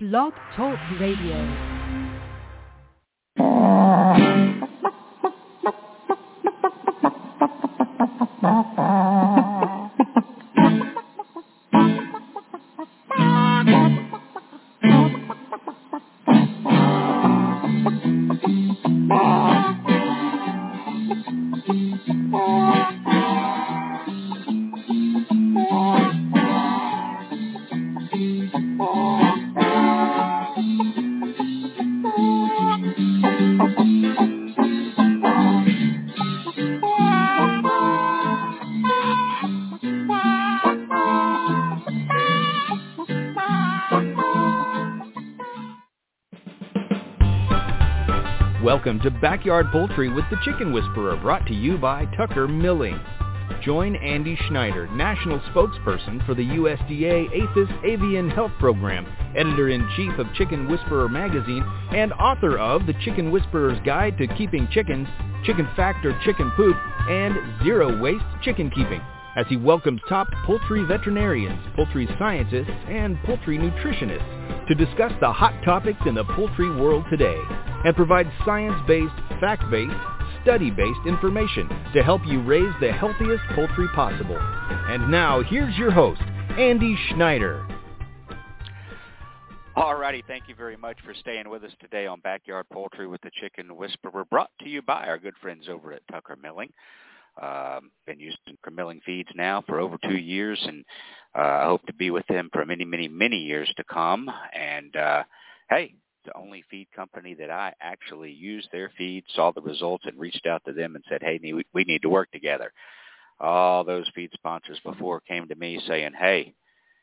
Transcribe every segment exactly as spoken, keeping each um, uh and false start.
Blog Talk Radio. Welcome to Backyard Poultry with the Chicken Whisperer, brought to you by Tucker Milling. Join Andy Schneider, National Spokesperson for the U S D A APHIS Avian Health Program, Editor-in-Chief of Chicken Whisperer Magazine, and author of The Chicken Whisperer's Guide to Keeping Chickens, Chicken Factor Chicken Poop, and Zero Waste Chicken Keeping, as he welcomes top poultry veterinarians, poultry scientists, and poultry nutritionists to discuss the hot topics in the poultry world today and provide science-based, fact-based, study-based information to help you raise the healthiest poultry possible. And now, here's your host, Andy Schneider. All righty, thank you very much for staying with us today on Backyard Poultry with the Chicken Whisperer, brought to you by our good friends over at Tucker Milling. Um, been using Tucker Milling feeds now for over two years, and uh, I hope to be with them for many, many, many years to come. And, uh, hey, the only feed company that I actually used their feed, saw the results, and reached out to them and said, hey, we need to work together. All those feed sponsors before came to me saying, hey,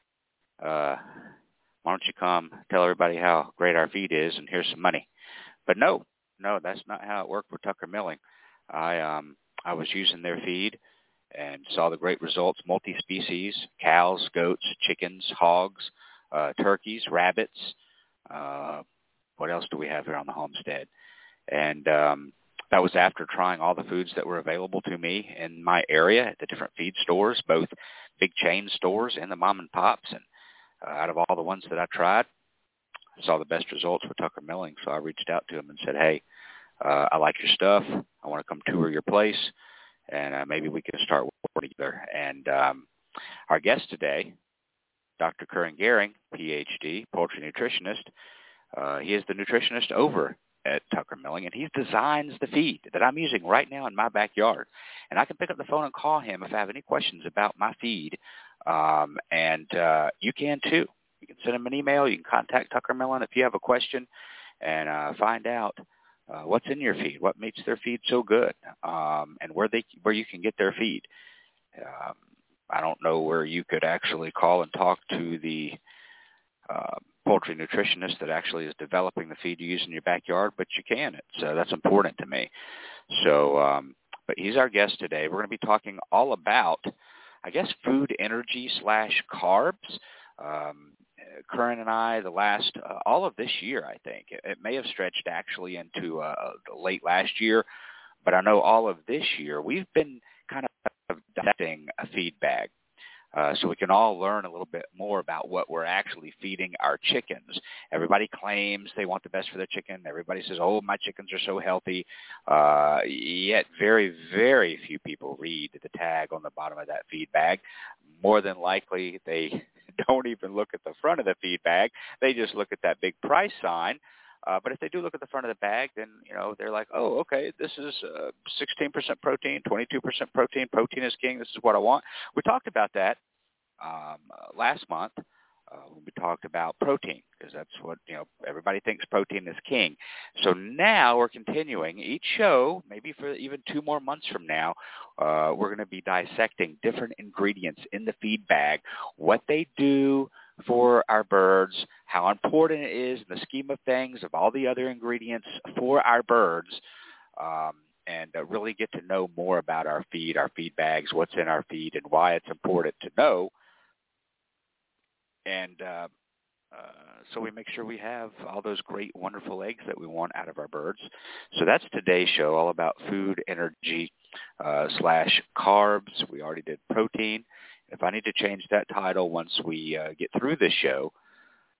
uh, why don't you come tell everybody how great our feed is, and here's some money. But no, no, that's not how it worked with Tucker Milling. I um I was using their feed and saw the great results, multi-species, cows, goats, chickens, hogs, uh, turkeys, rabbits. Uh, what else do we have here on the homestead? And um, that was after trying all the foods that were available to me in my area at the different feed stores, both big chain stores and the mom and pops. And uh, out of all the ones that I tried, I saw the best results with Tucker Milling. So I reached out to him and said, hey, uh, I like your stuff. I want to come tour your place, and uh, maybe we can start working together. And um, our guest today, Doctor Curran Gehring, P H D, poultry nutritionist. Uh, he is the nutritionist over at Tucker Milling, and he designs the feed that I'm using right now in my backyard. And I can pick up the phone and call him if I have any questions about my feed, um, and uh, you can too. You can send him an email. You can contact Tucker Milling if you have a question, and uh, find out uh, what's in your feed, what makes their feed so good, um, and where they where you can get their feed. Um, I don't know where you could actually call and talk to the uh, poultry nutritionist that actually is developing the feed you use in your backyard, but you can. It's, uh, that's important to me. So, um, but he's our guest today. We're going to be talking all about, I guess, food energy slash carbs. Um, Curran and I, the last, uh, all of this year, I think, it, it may have stretched actually into uh, late last year, but I know all of this year we've been kind of dissecting a feed bag. Uh, so we can all learn a little bit more about what we're actually feeding our chickens. Everybody claims they want the best for their chicken. Everybody says, oh, my chickens are so healthy. Uh, yet very, very few people read the tag on the bottom of that feed bag. More than likely, they don't even look at the front of the feed bag. They just look at that big price sign. Uh, but if they do look at the front of the bag, then, you know, they're like, oh, okay, this is uh, sixteen percent protein, twenty-two percent protein. Protein is king. This is what I want. We talked about that um, uh, last month uh, when we talked about protein, because that's what, you know, everybody thinks protein is king. So now we're continuing. Each show, maybe for even two more months from now, uh, we're going to be dissecting different ingredients in the feed bag, what they do for our birds, how important it is in the scheme of things of all the other ingredients for our birds, um, and uh, really get to know more about our feed, our feed bags, what's in our feed, and why it's important to know. And uh, uh, so we make sure we have all those great, wonderful eggs that we want out of our birds. So that's today's show, all about food, energy, uh, slash carbs. We already did protein. If I need to change that title once we uh, get through this show,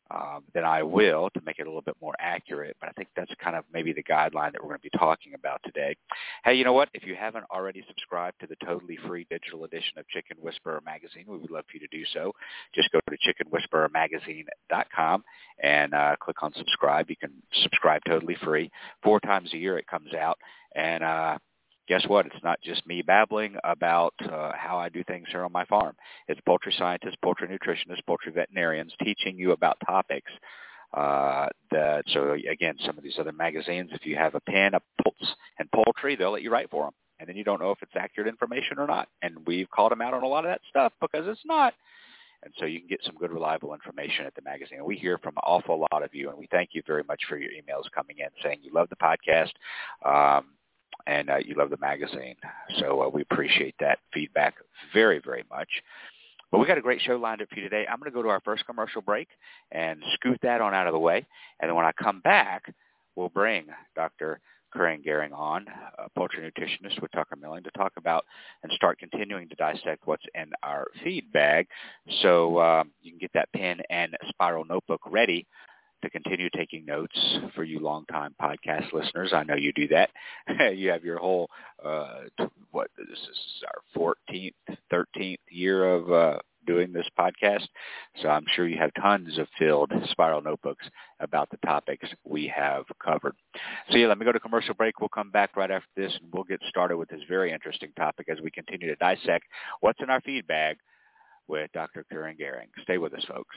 um, then I will to make it a little bit more accurate. But I think that's kind of maybe the guideline that we're going to be talking about today. Hey, you know what? If you haven't already subscribed to the totally free digital edition of Chicken Whisperer Magazine, we would love for you to do so. Just go to chicken whisperer magazine dot com and uh, click on subscribe. You can subscribe totally free. Four times a year it comes out. And uh, guess what? It's not just me babbling about uh, how I do things here on my farm. It's poultry scientists, poultry nutritionists, poultry veterinarians teaching you about topics uh, that, so again, some of these other magazines, if you have a pen, a pulse, and poultry, they'll let you write for them. And then you don't know if it's accurate information or not. And we've called them out on a lot of that stuff because it's not. And so you can get some good, reliable information at the magazine. And we hear from an awful lot of you, and we thank you very much for your emails coming in saying you love the podcast. Um, and uh, you love the magazine. So uh, we appreciate that feedback very, very much. But we got a great show lined up for you today. I'm going to go to our first commercial break and scoot that on out of the way. And then when I come back, we'll bring Doctor Karen Gehring on, a poultry nutritionist with Tucker Milling, to talk about and start continuing to dissect what's in our feed bag. So um, you can get that pen and spiral notebook ready to continue taking notes for you longtime podcast listeners. I know you do that. You have your whole, uh, what, this is our fourteenth, thirteenth year of uh, doing this podcast. So I'm sure you have tons of filled spiral notebooks about the topics we have covered. So yeah, let me go to commercial break. We'll come back right after this, and we'll get started with this very interesting topic as we continue to dissect what's in our feed bag with Doctor Karen Gehring. Stay with us, folks.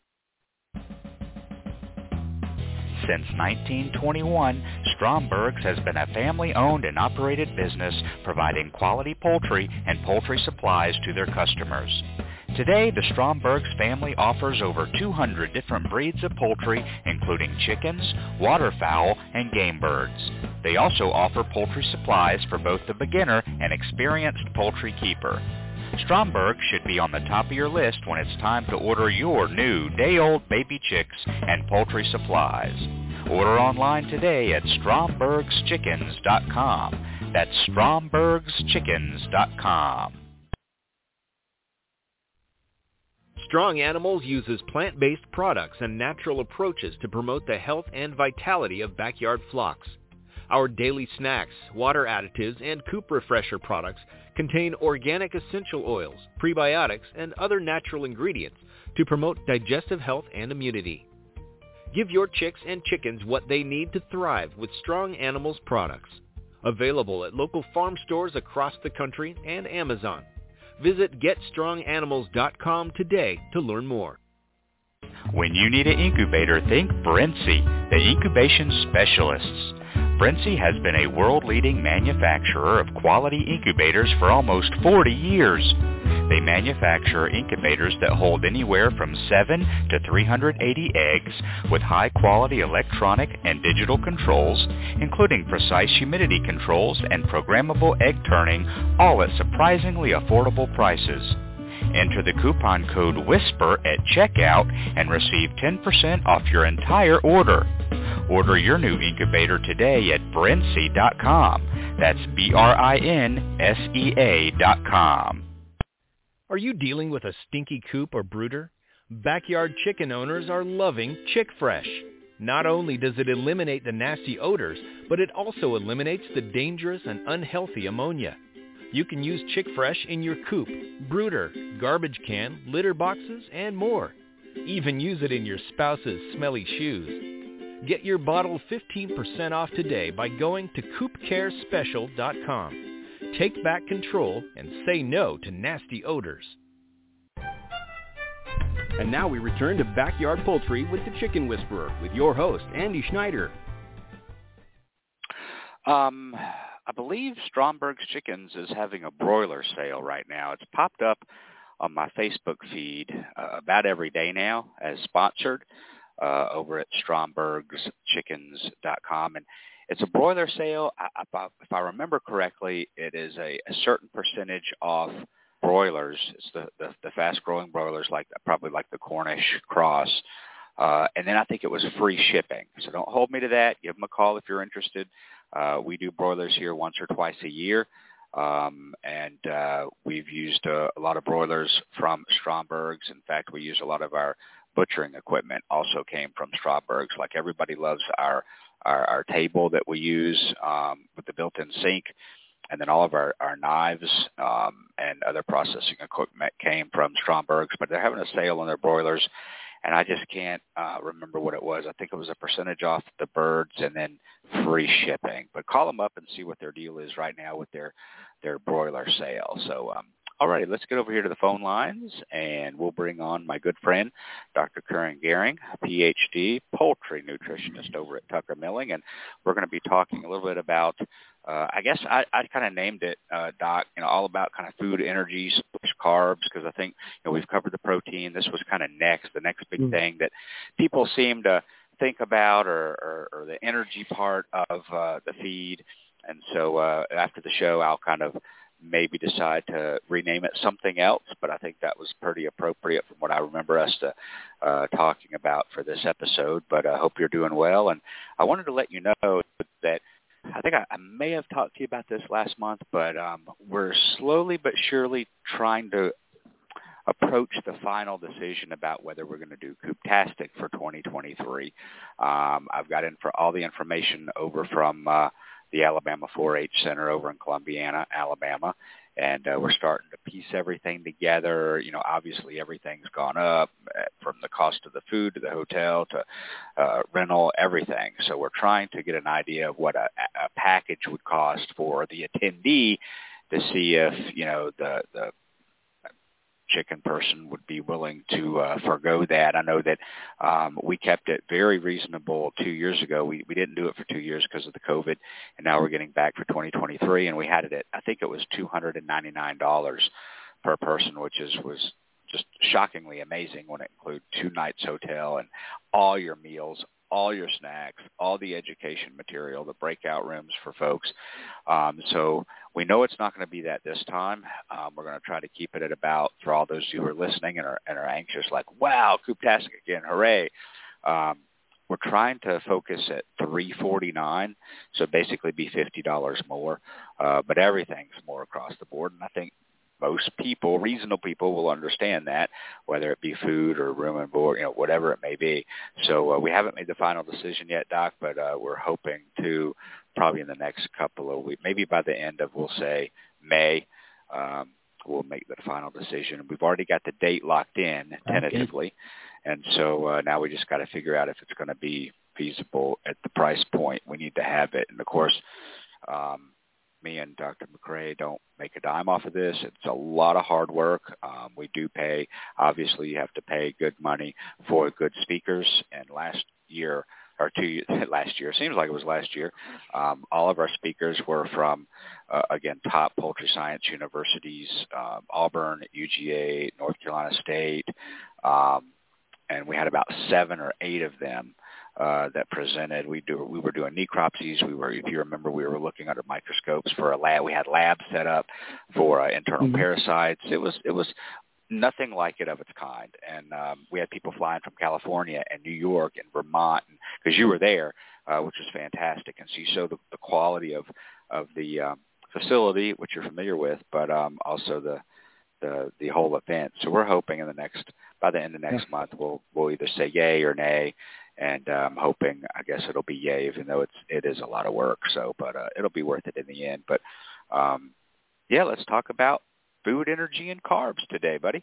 Since nineteen twenty-one, Stromberg's has been a family-owned and operated business providing quality poultry and poultry supplies to their customers. Today, the Stromberg's family offers over two hundred different breeds of poultry, including chickens, waterfowl, and game birds. They also offer poultry supplies for both the beginner and experienced poultry keeper. Stromberg should be on the top of your list when it's time to order your new day-old baby chicks and poultry supplies. Order online today at strombergs chickens dot com. That's strombergs chickens dot com. Strong Animals uses plant-based products and natural approaches to promote the health and vitality of backyard flocks. Our daily snacks, water additives, and coop refresher products contain organic essential oils, prebiotics, and other natural ingredients to promote digestive health and immunity. Give your chicks and chickens what they need to thrive with Strong Animals products. Available at local farm stores across the country and Amazon. Visit get strong animals dot com today to learn more. When you need an incubator, think Brinsea, the incubation specialists. Brinsea has been a world-leading manufacturer of quality incubators for almost forty years. They manufacture incubators that hold anywhere from seven to three hundred eighty eggs with high-quality electronic and digital controls, including precise humidity controls and programmable egg turning, all at surprisingly affordable prices. Enter the coupon code WHISPER at checkout and receive ten percent off your entire order. Order your new incubator today at brinsea dot com. That's B R I N S E A dot com. Are you dealing with a stinky coop or brooder? Backyard chicken owners are loving Chick Fresh. Not only does it eliminate the nasty odors, but it also eliminates the dangerous and unhealthy ammonia. You can use Chick Fresh in your coop, brooder, garbage can, litter boxes, and more. Even use it in your spouse's smelly shoes. Get your bottle fifteen percent off today by going to coop care special dot com. Take back control and say no to nasty odors. And now we return to Backyard Poultry with the Chicken Whisperer with your host, Andy Schneider. Um... I believe Stromberg's Chickens is having a broiler sale right now. It's popped up on my Facebook feed uh, about every day now as sponsored uh, over at strombergs chickens dot com. And it's a broiler sale. I, I, if I remember correctly, it is a, a certain percentage off broilers. It's the, the, the fast-growing broilers, like probably like the Cornish cross. Uh, and then I think it was free shipping. So don't hold me to that. Give them a call if you're interested. Uh, we do broilers here once or twice a year, um, and uh, we've used uh, a lot of broilers from Stromberg's. In fact, we use a lot of our butchering equipment also came from Stromberg's. Like everybody loves our, our, our table that we use um, with the built-in sink. And then all of our, our knives um, and other processing equipment came from Stromberg's, but they're having a sale on their broilers, and I just can't uh, remember what it was. I think it was a percentage off the birds and then free shipping. But call them up and see what their deal is right now with their, their broiler sale. So, um, all right, let's get over here to the phone lines, and we'll bring on my good friend, Doctor Karen Gehring, P H D, poultry nutritionist over at Tucker Milling, and we're going to be talking a little bit about Uh, I guess I, I kind of named it, uh, Doc, you know, all about kind of food, energy, carbs, because I think, you know, we've covered the protein. This was kind of next, the next big mm. thing that people seem to think about, or, or, or the energy part of uh, the feed. And so uh, after the show, I'll kind of maybe decide to rename it something else, but I think that was pretty appropriate from what I remember us to, uh, talking about for this episode. But I hope you're doing well. And I wanted to let you know that I think I, I may have talked to you about this last month, but um, we're slowly but surely trying to approach the final decision about whether we're going to do Cooptastic for twenty twenty-three. Um, I've got in for all the information over from uh, the Alabama four H Center over in Columbiana, Alabama, and uh, we're starting to piece everything together. You know, obviously everything's gone up, from the cost of the food to the hotel to uh, rental, everything. So we're trying to get an idea of what a, a package would cost for the attendee to see if, you know, the, the chicken person would be willing to uh, forego that. I know that um, we kept it very reasonable two years ago. We we didn't do it for two years because of the COVID, and now we're getting back for twenty twenty-three, and we had it at, I think it was two hundred ninety-nine dollars per person, which is was just shockingly amazing when it includes two nights hotel and all your meals, all your snacks, all the education material, the breakout rooms for folks. Um, so we know it's not going to be that this time. Um, we're going to try to keep it at about, for all those who are listening and are, and are anxious, like, wow, Cooptastic again, hooray. Um, we're trying to focus at three forty-nine, so basically be fifty dollars more, uh, but everything's more across the board, and I think most people, reasonable people, will understand that, whether it be food or room and board, you know, whatever it may be. So uh, we haven't made the final decision yet, Doc, but uh, we're hoping to probably in the next couple of weeks, maybe by the end of, we'll say, May, um, we'll make the final decision. We've already got the date locked in tentatively, and so uh, now we just got to figure out if it's going to be feasible at the price point we need to have it. And, of course, um, me and Doctor McCrae don't make a dime off of this. It's a lot of hard work. Um, we do pay, obviously you have to pay good money for good speakers. And last year, or two last year, seems like it was last year, um, all of our speakers were from, uh, again, top poultry science universities, um, Auburn, U G A, North Carolina State, um, and we had about seven or eight of them Uh, that presented. We do. We were doing necropsies. We were, if you remember, we were looking under microscopes for a lab. We had labs set up for uh, internal mm-hmm. parasites. It was it was nothing like it of its kind. And um, we had people flying from California and New York and Vermont, because you were there, uh, which was fantastic. And so you show the, the quality of of the um, facility, which you're familiar with, but um, also the the the whole event. So we're hoping in the next by the end of next yeah. month we'll we'll either say yay or nay. And I'm um, hoping, I guess it'll be yay, even though it's it is a lot of work. So, but uh, it'll be worth it in the end. But um, yeah, let's talk about food, energy, and carbs today, buddy.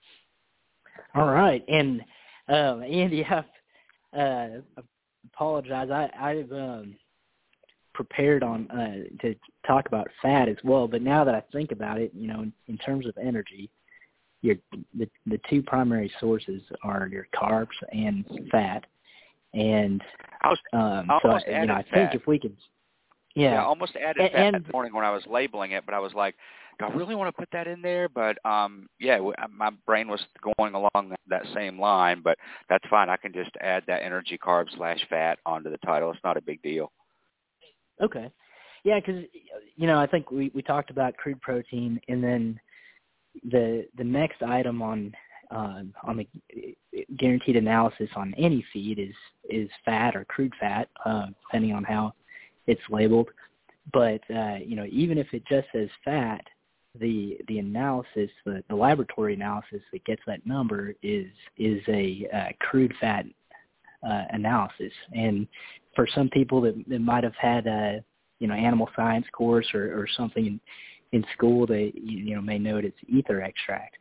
All right, and um, Andy, I uh, apologize. I, I've um, prepared on uh, to talk about fat as well, but now that I think about it, you know, in, in terms of energy, your the the two primary sources are your carbs and fat. And I was, um, I so almost I, added you know, I fat. think if we could, yeah, yeah I almost added and, fat and, that morning when I was labeling it, but I was like, do I really want to put that in there? But um, yeah, my brain was going along that, that same line, but that's fine. I can just add that energy, carbs slash fat onto the title. It's not a big deal. Okay, yeah, because you know, I think we, we talked about crude protein, and then the the next item on. Uh, on the guaranteed analysis on any feed is, is fat or crude fat, uh, depending on how it's labeled. But, uh, you know, even if it just says fat, the the analysis, the, the laboratory analysis that gets that number is is a uh, crude fat uh, analysis. And for some people that, that might have had a you know animal science course or, or something in, in school, they you know may know it as ether extract.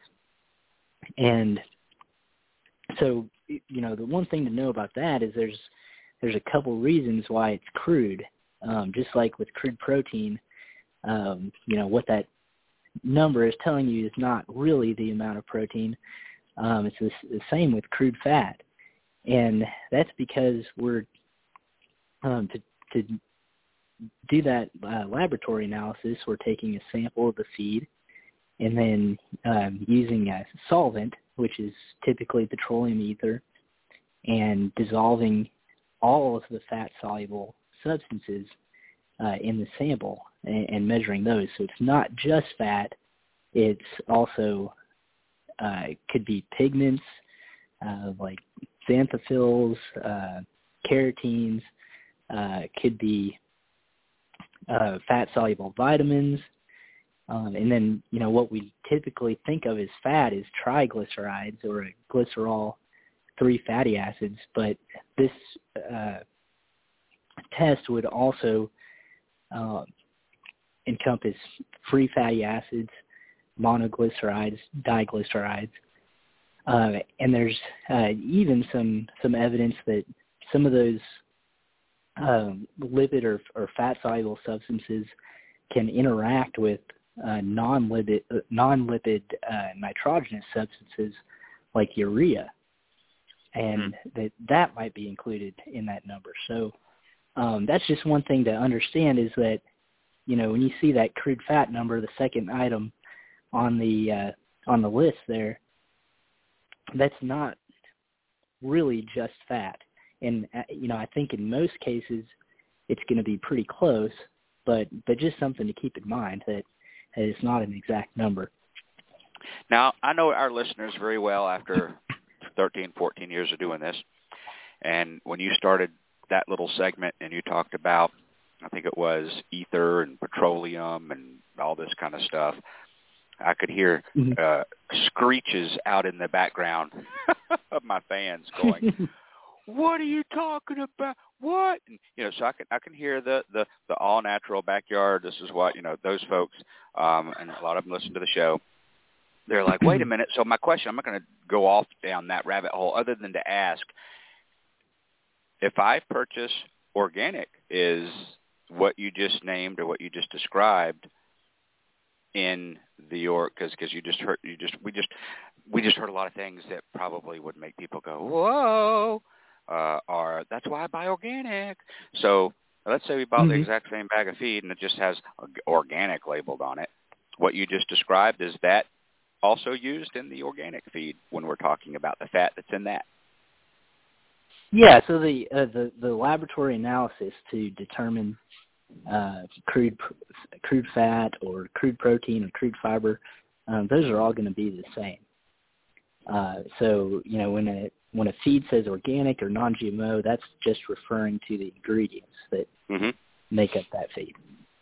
And so you know the one thing to know about that is there's there's a couple reasons why it's crude. Um, just like with crude protein, um, you know what that number is telling you is not really the amount of protein. Um, it's the, the same with crude fat, and that's because we're um, to to do that uh, laboratory analysis. We're taking a sample of the feed, and then um, using a solvent, which is typically petroleum ether, and dissolving all of the fat-soluble substances uh, in the sample and, and measuring those. So it's not just fat; it's also uh, it could be pigments uh, like xanthophylls, uh, keratines. Uh, it could be uh, fat-soluble vitamins, um, and then you know what we typically think of as fat is triglycerides or a glycerol three fatty acids, but this uh, test would also uh, encompass free fatty acids, monoglycerides, diglycerides, uh, and there's uh, even some some evidence that some of those um, lipid or, or fat-soluble substances can interact with uh, non-lipid, uh, non-lipid uh, nitrogenous substances like urea, and mm-hmm. that that might be included in that number. So um, that's just one thing to understand is that, you know, when you see that crude fat number, the second item on the uh, on the list there, that's not really just fat. And, uh, you know, I think in most cases it's going to be pretty close, but, but just something to keep in mind that, that it's not an exact number. Now, I know our listeners very well after thirteen, fourteen years of doing this. And when you started that little segment and you talked about, I think it was ether and petroleum and all this kind of stuff, I could hear mm-hmm. uh, screeches out in the background of my fans going, "What are you talking about? What?" And, you know, so I can I can hear the the the all natural backyard. This is what, you know, those folks, um, and a lot of them listen to the show. They're like, wait a minute. So my question, I'm not going to go off down that rabbit hole other than to ask, if I purchase organic, is what you just named or what you just described in the or because because you just heard you just we just we just heard a lot of things that probably would make people go, whoa, uh, or that's why I buy organic. So let's say we bought mm-hmm. the exact same bag of feed and it just has organic labeled on it. What you just described, is that also used in the organic feed when we're talking about the fat that's in that? Yeah, so the uh, the, the laboratory analysis to determine uh, crude crude fat or crude protein or crude fiber, um, those are all going to be the same. Uh, so you know when a when a feed says organic or non-G M O, that's just referring to the ingredients that mm-hmm. make up that feed.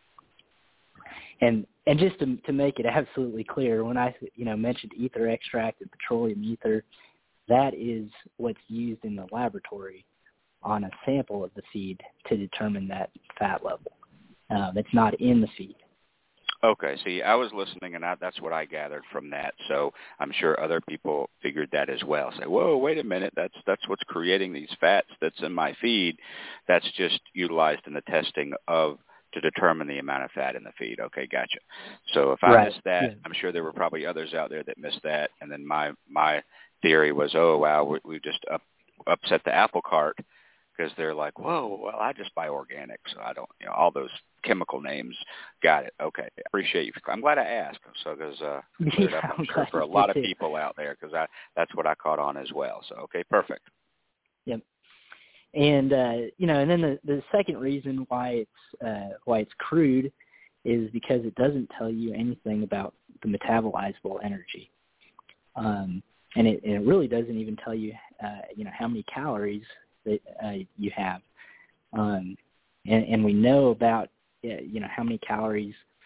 And and just to to make it absolutely clear, when I you know mentioned ether extract and petroleum ether, that is what's used in the laboratory on a sample of the feed to determine that fat level. Um, it's not in the feed. Okay, see, I was listening, and I, that's what I gathered from that. So I'm sure other people figured that as well. Say, whoa, wait a minute, that's that's what's creating these fats that's in my feed. That's just utilized in the testing of to determine the amount of fat in the feed. Okay, gotcha. So if I right. missed that, yeah. I'm sure there were probably others out there that missed that. And then my my theory was, oh, wow, we, we just up, upset the apple cart because they're like, whoa, well, I just buy organic, so I don't, you know, all those chemical names. Got it. Okay, I appreciate you. I'm glad I asked, so because uh, yeah, I'm sure for a lot of people out there, because I that's what I caught on as well. So okay, perfect. Yep. And uh, you know, and then the, the second reason why it's uh, why it's crude is because it doesn't tell you anything about the metabolizable energy, um, and it, and it really doesn't even tell you uh, you know how many calories that uh, you have, um, and, and we know about uh, you know how many calories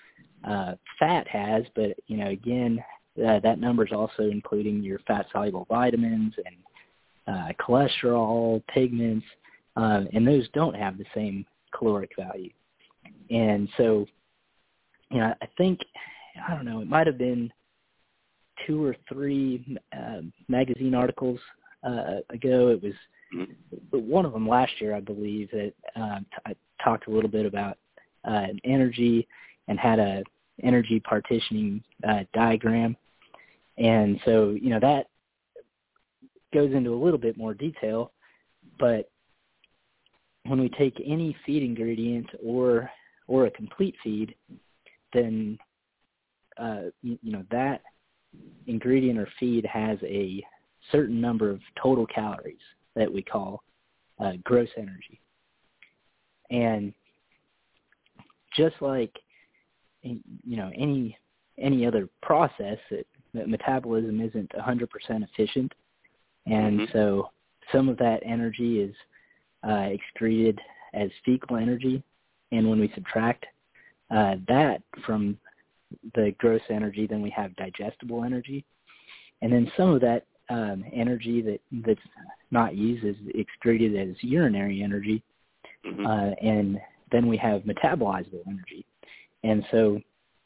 uh, fat has, but, you know, again, uh, that number is also including your fat-soluble vitamins and uh, cholesterol, pigments, um, and those don't have the same caloric value. And so, you know, I think, I don't know, it might have been two or three uh, magazine articles uh, ago. It was one of them last year, I believe, that uh, t- I talked a little bit about uh, energy and had a energy partitioning uh, diagram. And so, you know, that goes into a little bit more detail, but when we take any feed ingredient or or a complete feed, then uh, you, you know that ingredient or feed has a certain number of total calories that we call uh, gross energy. And just like you know any any other process, that, that metabolism isn't one hundred percent efficient, and mm-hmm. so some of that energy is uh, excreted as fecal energy, and when we subtract uh, that from the gross energy, then we have digestible energy, and then some of that um, energy that that's not used is excreted as urinary energy, mm-hmm. uh, and then we have metabolizable energy, and so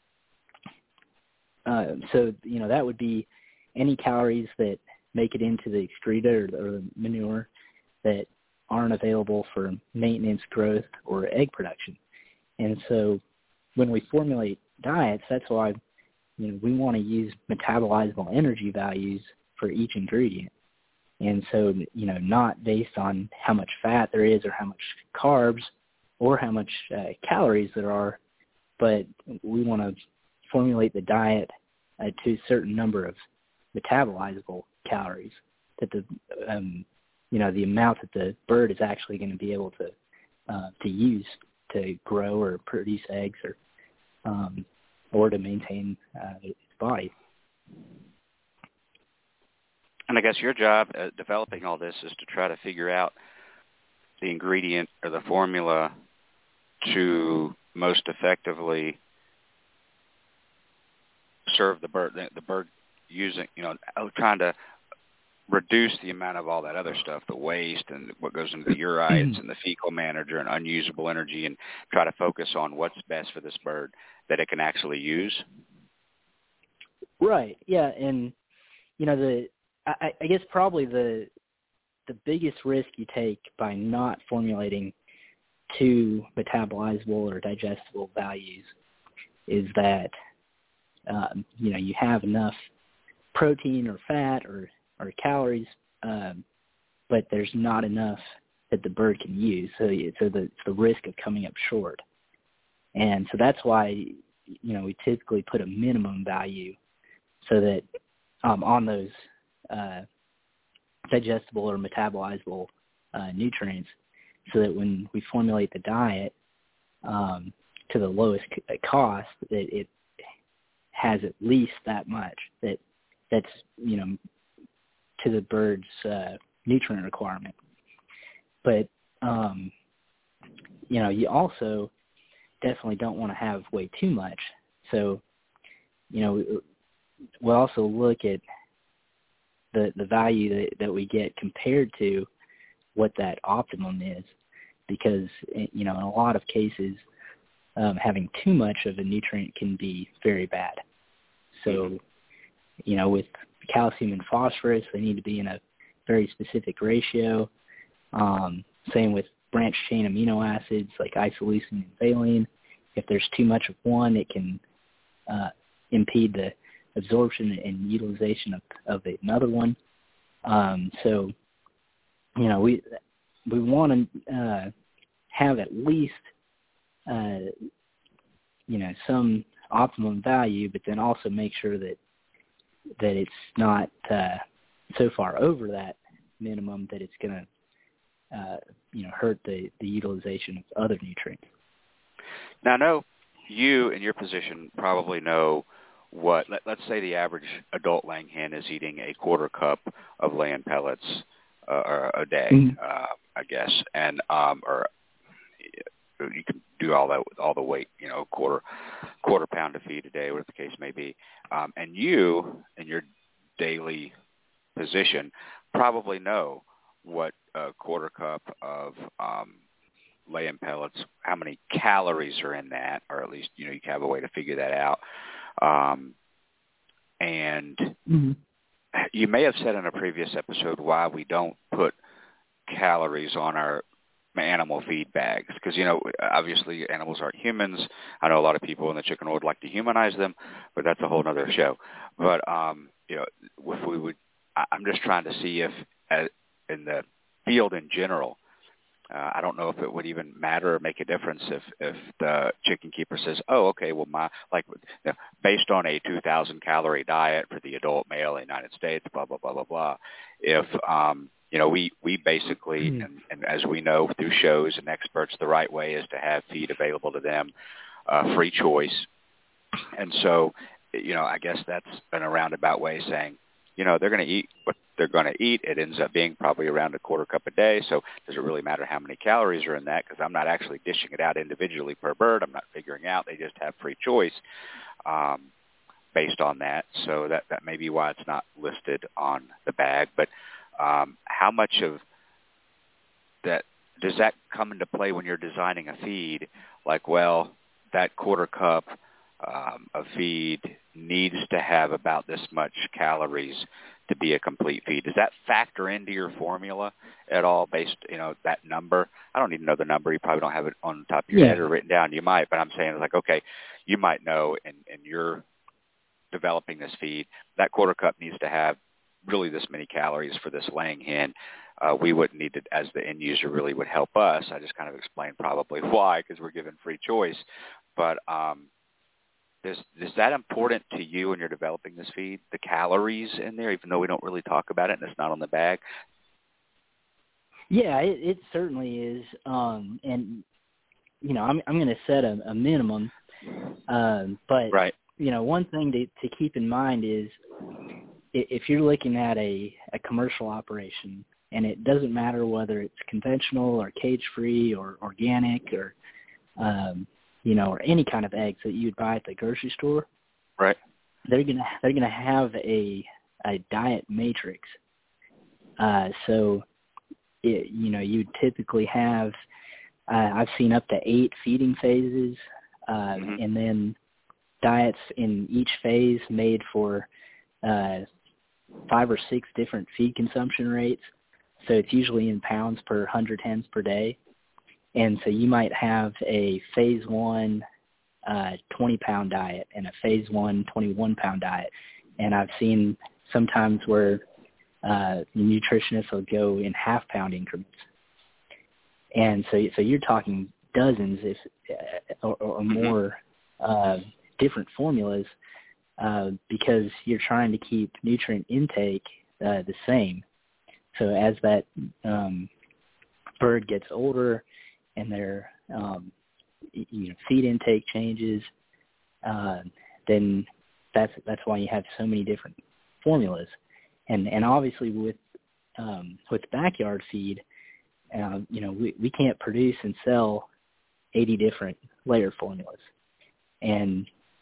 uh, so you know that would be any calories that make it into the excreta or, or the manure that aren't available for maintenance, growth, or egg production. And so when we formulate diets, that's why you know we want to use metabolizable energy values for each ingredient. And so, you know, not based on how much fat there is or how much carbs or how much uh, calories there are, but we want to formulate the diet uh, to a certain number of metabolizable calories that the um, you know the amount that the bird is actually going to be able to uh, to use to grow or produce eggs or um, or to maintain uh, its body. And I guess your job at developing all this is to try to figure out the ingredient or the formula to most effectively serve the bird, the bird using, you know, trying to reduce the amount of all that other stuff, the waste and what goes into the urites and the fecal matter and unusable energy, and try to focus on what's best for this bird that it can actually use. Right. Yeah. And, you know, the, I, I guess probably the, the biggest risk you take by not formulating two metabolizable or digestible values is that, um, you know, you have enough protein or fat or, or calories, um, but there's not enough that the bird can use. So, so the, it's the risk of coming up short. And so that's why, you know, we typically put a minimum value so that um, on those uh, digestible or metabolizable uh, nutrients, so that when we formulate the diet um, to the lowest cost, that it has at least that much that that's, you know, to the bird's uh, nutrient requirement. But, um, you know, you also definitely don't want to have way too much. So, you know, we'll also look at the, the value that, that we get compared to what that optimum is, because, you know, in a lot of cases, um, having too much of a nutrient can be very bad. So, you know, with calcium and phosphorus, they need to be in a very specific ratio. Um, same with branched-chain amino acids like isoleucine and valine. If there's too much of one, it can uh, impede the absorption and utilization of, of another one. Um, so, you know, we we want to uh, have at least, uh, you know, some optimum value, but then also make sure that that it's not uh, so far over that minimum that it's going to, uh, you know, hurt the, the utilization of other nutrients. Now, I know you in your position probably know what, let, let's say the average adult laying hen is eating a quarter cup of laying pellets uh, a day, mm-hmm. uh, I guess, and um, or you can do all that with all the weight, you know, quarter quarter pound of feed a day, whatever the case may be. Um, and you, in your daily position, probably know what a quarter cup of um, lay-in pellets, how many calories are in that, or at least, you know, you have a way to figure that out. Um, and mm-hmm. you may have said in a previous episode why we don't put calories on our animal feed bags, because, you know, obviously animals aren't humans. I know a lot of people in the chicken world like to humanize them, but that's a whole other show. But, um, you know, if we would, I'm just trying to see if uh, in the field in general, Uh, I don't know if it would even matter or make a difference if, if the chicken keeper says, oh, okay, well, my like you know, based on a two thousand calorie diet for the adult male in the United States, blah, blah, blah, blah, blah. If, um, you know, we, we basically, mm-hmm. and, and as we know through shows and experts, the right way is to have feed available to them, uh, free choice. And so, you know, I guess that's been a roundabout way saying, you know, they're going to eat what they're going to eat. It ends up being probably around a quarter cup a day. So does it really matter how many calories are in that? Because I'm not actually dishing it out individually per bird. I'm not figuring out. They just have free choice um, based on that. So that, that may be why it's not listed on the bag. But um, how much of that does that come into play when you're designing a feed? Like, well, that quarter cup um, of feed needs to have about this much calories to be a complete feed. Does that factor into your formula at all based, you know, that number? I don't even know the number. You probably don't have it on the top of your yeah. head or written down. You might, but I'm saying like, okay, you might know in, in your developing this feed, that quarter cup needs to have really this many calories for this laying hen. Uh, we wouldn't need to, as the end user really would help us. I just kind of explained probably why, because we're given free choice. But um, Is, is that important to you when you're developing this feed, the calories in there, even though we don't really talk about it and it's not on the bag? Yeah, it, it certainly is. Um, and, you know, I'm, I'm going to set a, a minimum. Um, but, right. you know, one thing to, to keep in mind is if you're looking at a, a commercial operation, and it doesn't matter whether it's conventional or cage-free or organic or um, – you know, or any kind of eggs that you'd buy at the grocery store, right? They're gonna they're gonna have a a diet matrix. Uh, so, it, you know, you typically have uh, I've seen up to eight feeding phases, uh, mm-hmm. and then diets in each phase made for uh, five or six different feed consumption rates. So it's usually in pounds per hundred hens per day. And so you might have a phase one uh, twenty-pound diet and a phase one twenty-one-pound diet. And I've seen sometimes where uh, nutritionists will go in half-pound increments. And so so you're talking dozens if uh, or, or more uh, different formulas uh, because you're trying to keep nutrient intake uh, the same. So as that um, bird gets older, and their um, you know, feed intake changes, uh, then that's that's why you have so many different formulas. And and obviously with um, with backyard feed, uh, you know, we, we can't produce and sell eighty different layer formulas, and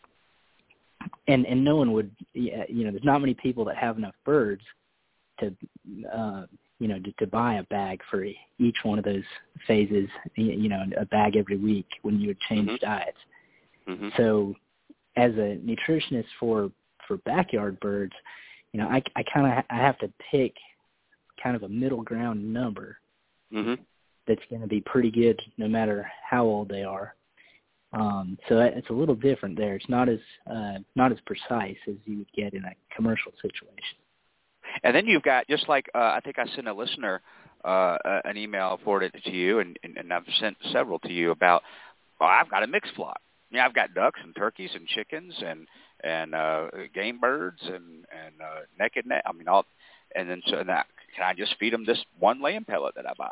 and and no one would, you know, there's not many people that have enough birds to. Uh, you know, to, to buy a bag for each one of those phases, you know, a bag every week when you would change mm-hmm. diets. Mm-hmm. So as a nutritionist for, for backyard birds, you know, I, I kind of ha- I have to pick kind of a middle ground number mm-hmm. that's going to be pretty good no matter how old they are. Um, so it's a little different there. It's not as uh, not as precise as you would get in a commercial situation. And then you've got, just like uh, I think I sent a listener uh, an email, forwarded it to you, and, and, and I've sent several to you about, well, I've got a mixed flock. Yeah, I've got ducks and turkeys and chickens and and uh, game birds and and uh, naked net. I mean, all, and then so now can I just feed them this one laying pellet that I buy?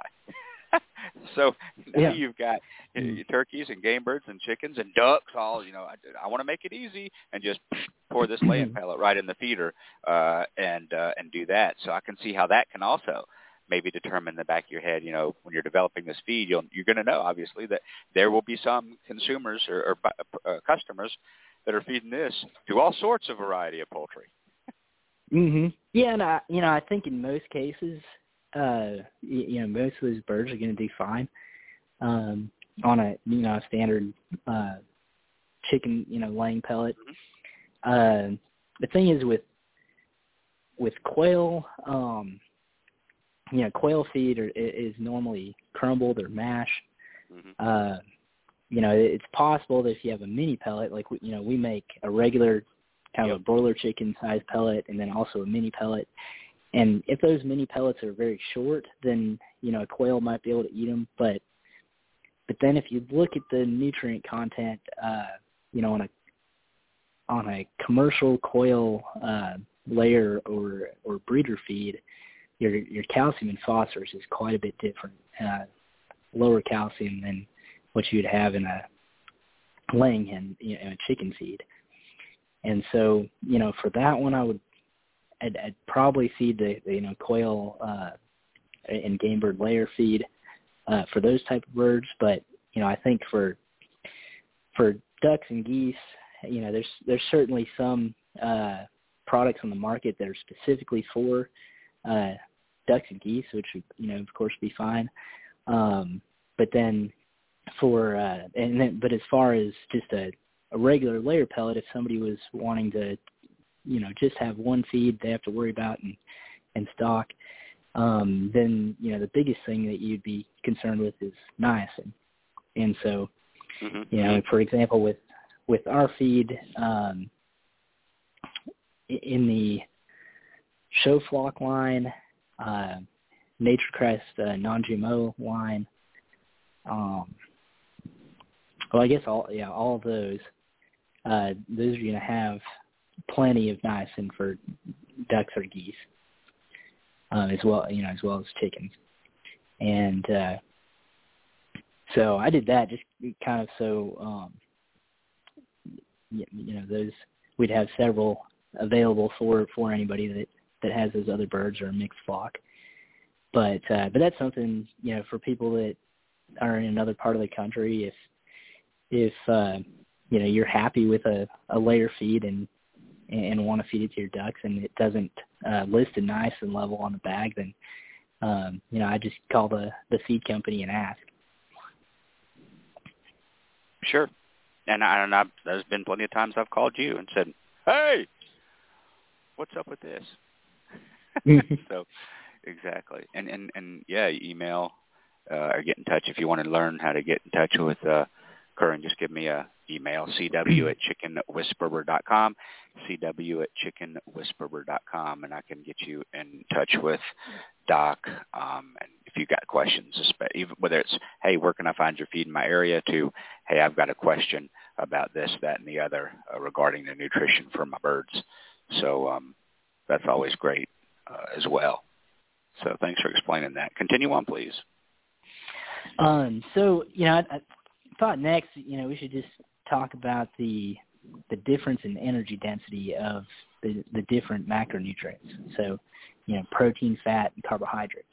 So now yeah. you've got mm. your turkeys and game birds and chickens and ducks. All you know, I, I want to make it easy and just pour this laying pellet right in the feeder uh, and uh, and do that. So I can see how that can also maybe determine in the back of your head, you know, when you're developing this feed, you'll, you're going to know, obviously, that there will be some consumers or, or uh, customers that are feeding this to all sorts of variety of poultry. Mhm. Yeah, and I, you know, I think in most cases, uh, you, you know, most of those birds are going to do fine um, on a, you know, a standard uh, chicken, you know, laying pellet. Uh, the thing is with with quail, um, you know, quail feed are, is normally crumbled or mash. Mm-hmm. Uh, you know, it's possible that if you have a mini pellet, like we, you know, we make a regular kind of yep. a broiler chicken size pellet and then also a mini pellet. And if those mini pellets are very short, then, you know, a quail might be able to eat them. But, but then if you look at the nutrient content, uh, you know, on a, on a commercial quail, uh, layer or, or breeder feed, your, your calcium and phosphorus is quite a bit different, uh, lower calcium than what you'd have in a laying hen, you know, in a chicken feed. And so, you know, for that one, I would, I'd, I'd probably feed the, the, you know, quail uh, and game bird layer feed uh, for those type of birds. But, you know, I think for for ducks and geese, you know, there's there's certainly some uh, products on the market that are specifically for uh, ducks and geese, which would, you know, of course, be fine. Um, but then for uh, and then, but as far as just a a regular layer pellet, if somebody was wanting to, you know, just have one feed they have to worry about and, and stock, um, then, you know, the biggest thing that you'd be concerned with is niacin. And so, mm-hmm. you know, for example, with, with our feed, um, in the Show Flock line, uh, NatureCrest uh, non-G M O line, um, well, I guess all, yeah, all of those, Uh, those are going to have plenty of niacin for ducks or geese, uh, as well, you know, as well as chickens. And uh, so I did that just kind of so, um, you, you know, those we'd have several available for, for anybody that, that has those other birds or a mixed flock. But uh, but that's something, you know, for people that are in another part of the country, if if uh, you know, you're happy with a, a layer feed and and want to feed it to your ducks and it doesn't uh, list a niacin level on the bag, then, um, you know, I just call the, the feed company and ask. Sure. And, I, and I've, there's been plenty of times I've called you and said, hey, what's up with this? So, exactly. And, and, and yeah, email uh, or get in touch if you want to learn how to get in touch with uh, Curran. Just give me a email, c w at chicken whisperer dot com, c w at chicken whisperer dot com, and I can get you in touch with Doc. Um, and if you've got questions, even whether it's, hey, where can I find your feed in my area, to, hey, I've got a question about this, that, and the other uh, regarding the nutrition for my birds. So um, that's always great uh, as well. So thanks for explaining that. Continue on, please. Um, so, you know, I, I thought next, you know, we should just talk about the the difference in energy density of the, the different macronutrients. So, you know, protein, fat, and carbohydrates.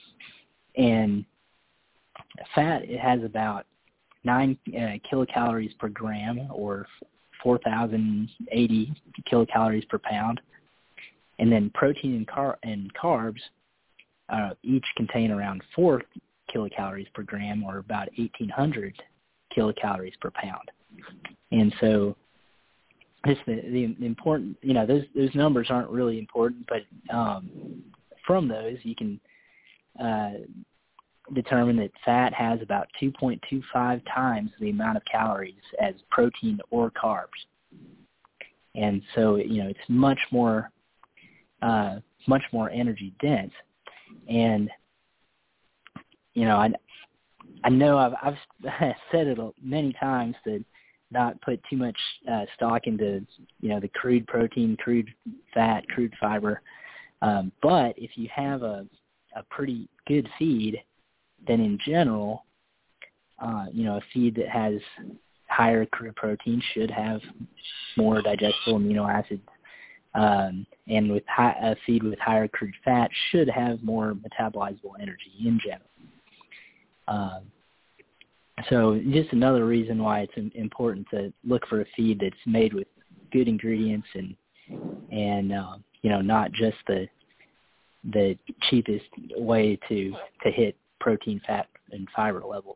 And fat, it has about nine uh, kilocalories per gram, or four thousand eighty kilocalories per pound. And then protein and, car- and carbs uh, each contain around four kilocalories per gram, or about eighteen hundred kilocalories per pound. And so this the, the important, you know, those those numbers aren't really important, but um, from those you can uh, determine that fat has about two point two five times the amount of calories as protein or carbs. And so, you know, it's much more uh, much more energy dense. And, you know, I I know I've, I've said it many times to not put too much uh, stock into, you know, the crude protein, crude fat, crude fiber. Um, but if you have a, a pretty good feed, then in general, uh, you know, a feed that has higher crude protein should have more digestible amino acids um, and with high, a feed with higher crude fat should have more metabolizable energy in general. Um, so just another reason why it's important to look for a feed that's made with good ingredients and and uh, you know, not just the the cheapest way to to hit protein, fat, and fiber levels.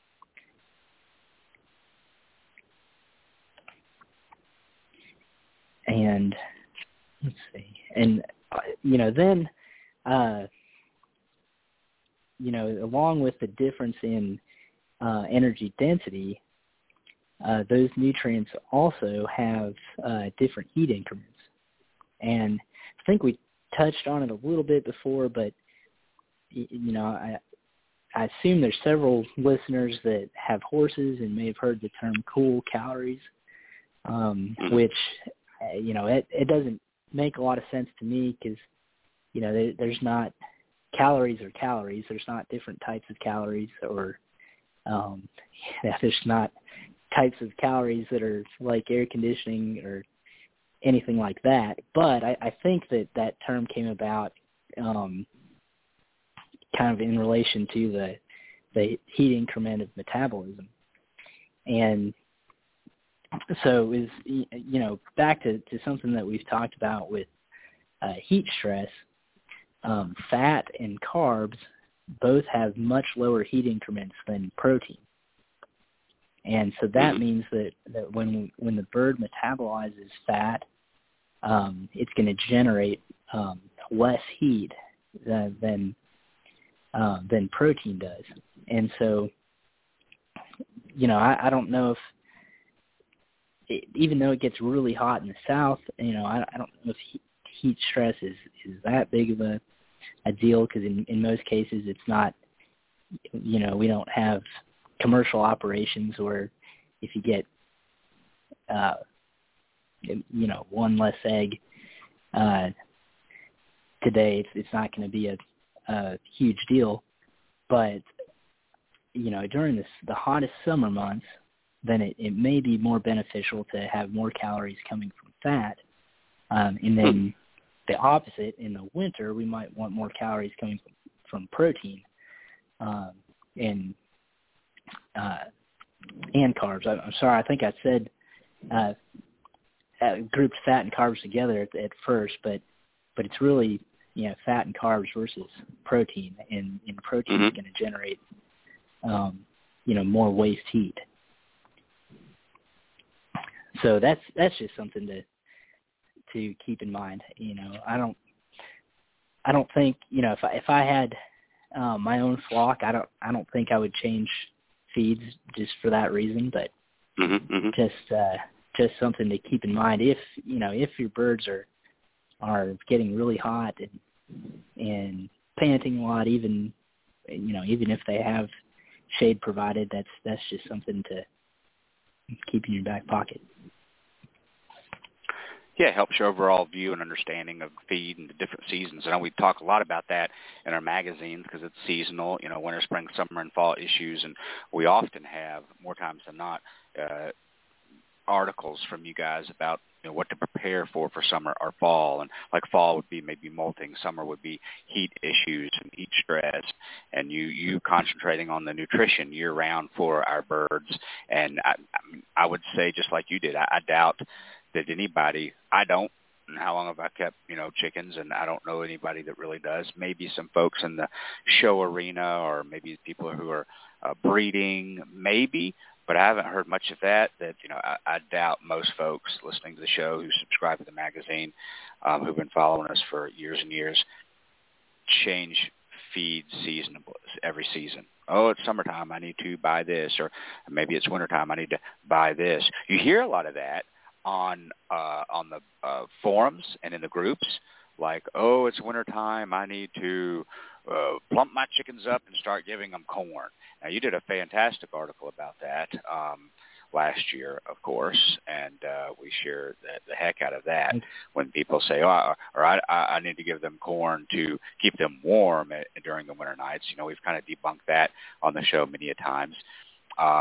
And let's see, and uh, you know, then uh, you know, along with the difference in uh, energy density, uh, those nutrients also have uh, different heat increments. And I think we touched on it a little bit before, but you know, I I assume there's several listeners that have horses and may have heard the term cool calories, um, which you know, it, it doesn't make a lot of sense to me because, you know, there, there's not calories or calories. There's not different types of calories or um, yeah, there's not types of calories that are like air conditioning or anything like that. But I, I think that that term came about um, kind of in relation to the, the heat increment of metabolism. And so is, you know, back to, to something that we've talked about with uh, heat stress, um, fat and carbs both have much lower heat increments than protein. And so that means that, that when when the bird metabolizes fat, um, it's going to generate um, less heat than than, uh, than protein does. And so, you know, I, I don't know if, it, even though it gets really hot in the south, you know, I, I don't know if heat, heat stress is, is that big of a, a deal because in, in most cases it's not, you know, we don't have commercial operations where if you get, uh, you know, one less egg uh, today, it's, it's not going to be a, a huge deal. But, you know, during this, the hottest summer months, then it, it may be more beneficial to have more calories coming from fat. Um, and then the opposite, in the winter, we might want more calories coming from, from protein um, and uh, and carbs. I, I'm sorry, I think I said uh, uh, grouped fat and carbs together at, at first, but but it's really, you know, fat and carbs versus protein, and, and protein mm-hmm. is going to generate, um, you know, more waste heat. So that's that's just something to to keep in mind. You know, I don't I don't think, you know, if I if I had um, my own flock, I don't I don't think I would change feeds just for that reason. But mm-hmm, mm-hmm. just uh, just something to keep in mind. If you know if your birds are are getting really hot and and panting a lot, even you know even if they have shade provided, that's that's just something to keep in your back pocket. Yeah, it helps your overall view and understanding of feed and the different seasons. And we talk a lot about that in our magazines because it's seasonal, you know, winter, spring, summer, and fall issues. And we often have, more times than not, uh, articles from you guys about, you know, what to prepare for for summer or fall. And like fall would be maybe molting, summer would be heat issues and heat stress, and you, you concentrating on the nutrition year-round for our birds. And I, I would say, just like you did, I, I doubt that anybody, I don't, and how long have I kept, you know, chickens, and I don't know anybody that really does. Maybe some folks in the show arena or maybe people who are uh, breeding, maybe, but I haven't heard much of that, that, you know, I, I doubt most folks listening to the show who subscribe to the magazine, um, who've been following us for years and years, change feed season every season. Oh, it's summertime, I need to buy this, or maybe it's wintertime, I need to buy this. You hear a lot of that on uh, on the uh, forums and in the groups, like, oh, it's wintertime, I need to uh, plump my chickens up and start giving them corn. Now, you did a fantastic article about that um, last year, of course, and uh, we shared the, the heck out of that when people say, oh, or I, I need to give them corn to keep them warm at, during the winter nights. You know, we've kind of debunked that on the show many a times. Um,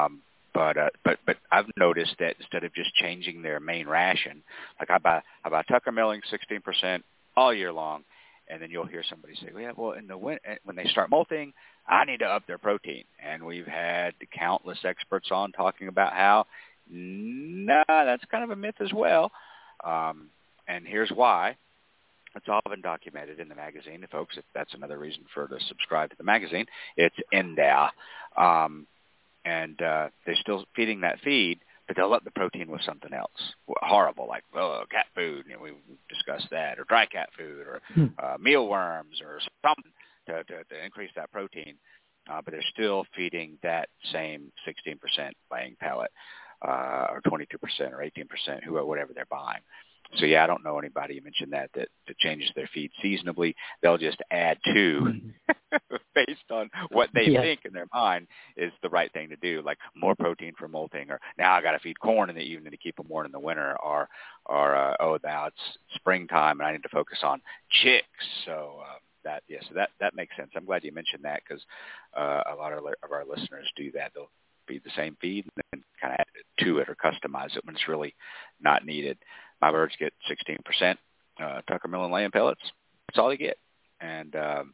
But uh, but but I've noticed that instead of just changing their main ration, like I buy I buy Tucker Milling sixteen percent all year long, and then you'll hear somebody say, well, yeah, well, in the win- when they start molting, I need to up their protein. And we've had countless experts on talking about how, no, that's kind of a myth as well. Um, and here's why. It's all been documented in the magazine, folks. If that's another reason for to subscribe to the magazine, it's in there. Um, and uh, they're still feeding that feed, but they'll up the protein with something else. Horrible, like, oh, cat food, you know, we discussed that, or dry cat food, or hmm. uh, mealworms, or something to, to, to increase that protein. Uh, but they're still feeding that same sixteen percent laying pellet, uh, or twenty-two percent, or eighteen percent, who, whatever they're buying. So, yeah, I don't know anybody, you mentioned that, that, that changes their feed seasonably. They'll just add to based on what they yeah. think in their mind is the right thing to do, like more protein for molting, or now I got to feed corn in the evening to keep them warm in the winter, or, or uh, oh, now it's springtime and I need to focus on chicks. So uh, that, yeah, so that, that makes sense. I'm glad you mentioned that because uh, a lot of, of our listeners do that. They'll feed the same feed and then kind of add to it or customize it when it's really not needed. My birds get sixteen percent uh, Tucker Milling laying pellets. That's all they get, and um,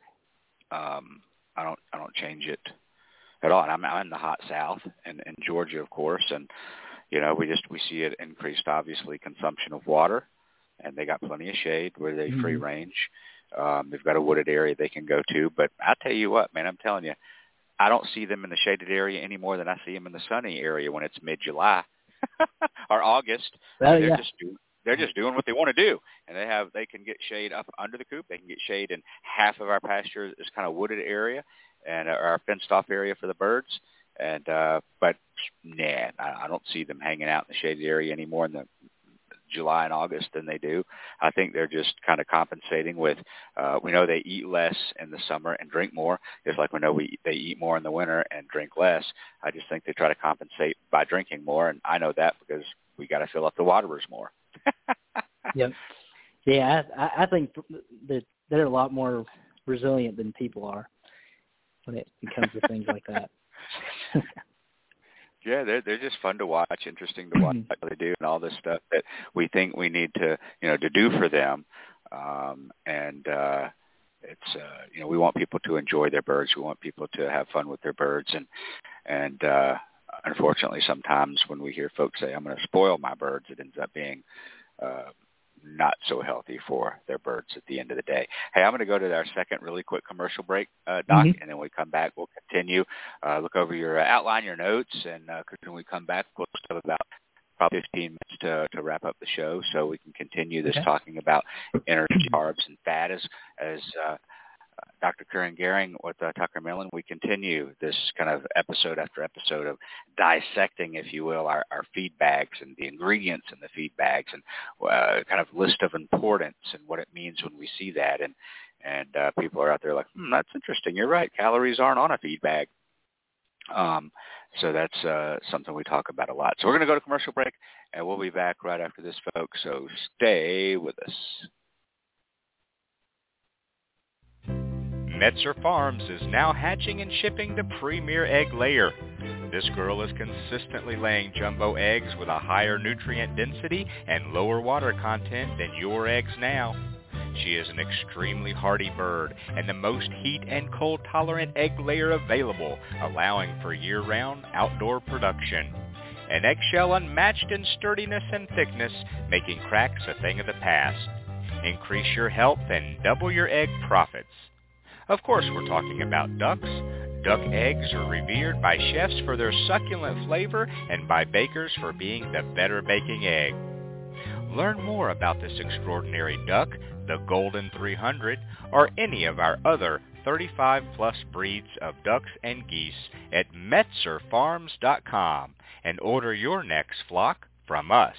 um, I don't I don't change it at all. And I'm, I'm in the hot South and in Georgia, of course, and you know we just we see it increased obviously consumption of water, and they got plenty of shade where they mm-hmm. free range. Um, they've got a wooded area they can go to, but I'll tell you what, man, I'm telling you, I don't see them in the shaded area any more than I see them in the sunny area when it's mid-July. or August. Oh, they're yeah. just do, they're just doing what they want to do, and they have they can get shade up under the coop. They can get shade in half of our pasture is kind of wooded area and our fenced off area for the birds. And uh, but nah, I, I don't see them hanging out in the shaded area any more in the July and August than they do. I think they're just kind of compensating with, uh, we know they eat less in the summer and drink more, just like we know we they eat more in the winter and drink less. I just think they try to compensate by drinking more, and I know that because we got to fill up the waterers more. Yep. Yeah, I, I think that they're a lot more resilient than people are when it comes to things like that. Yeah, they're they're just fun to watch, interesting to watch how they do, and all this stuff that we think we need to you know to do for them. Um, and uh, it's uh, you know we want people to enjoy their birds. We want people to have fun with their birds, and and uh, unfortunately, sometimes when we hear folks say, "I'm going to spoil my birds," it ends up being uh, not so healthy for their birds at the end of the day. Hey, I'm going to go to our second really quick commercial break, uh, Doc, mm-hmm. and then when we come back, we'll continue. Uh, look over your uh, outline, your notes, and uh, when we come back, we'll have about probably fifteen minutes to, to wrap up the show so we can continue this okay. talking about energy, carbs, and fat as, as uh, Doctor Karen Gehring with uh, Tucker Milling. We continue this kind of episode after episode of dissecting, if you will, our, our feed bags and the ingredients in the feed bags and uh, kind of list of importance and what it means when we see that. And, and uh, people are out there like, hmm, that's interesting. You're right. Calories aren't on a feed bag. Um, so that's uh, something we talk about a lot. So we're going to go to commercial break, and we'll be back right after this, folks. So stay with us. Metzer Farms is now hatching and shipping the premier egg layer. This girl is consistently laying jumbo eggs with a higher nutrient density and lower water content than your eggs now. She is an extremely hardy bird and the most heat and cold tolerant egg layer available, allowing for year-round outdoor production. An eggshell unmatched in sturdiness and thickness, making cracks a thing of the past. Increase your health and double your egg profits. Of course, we're talking about ducks. Duck eggs are revered by chefs for their succulent flavor and by bakers for being the better baking egg. Learn more about this extraordinary duck, the Golden three hundred, or any of our other thirty-five plus breeds of ducks and geese at metzer farms dot com and order your next flock from us.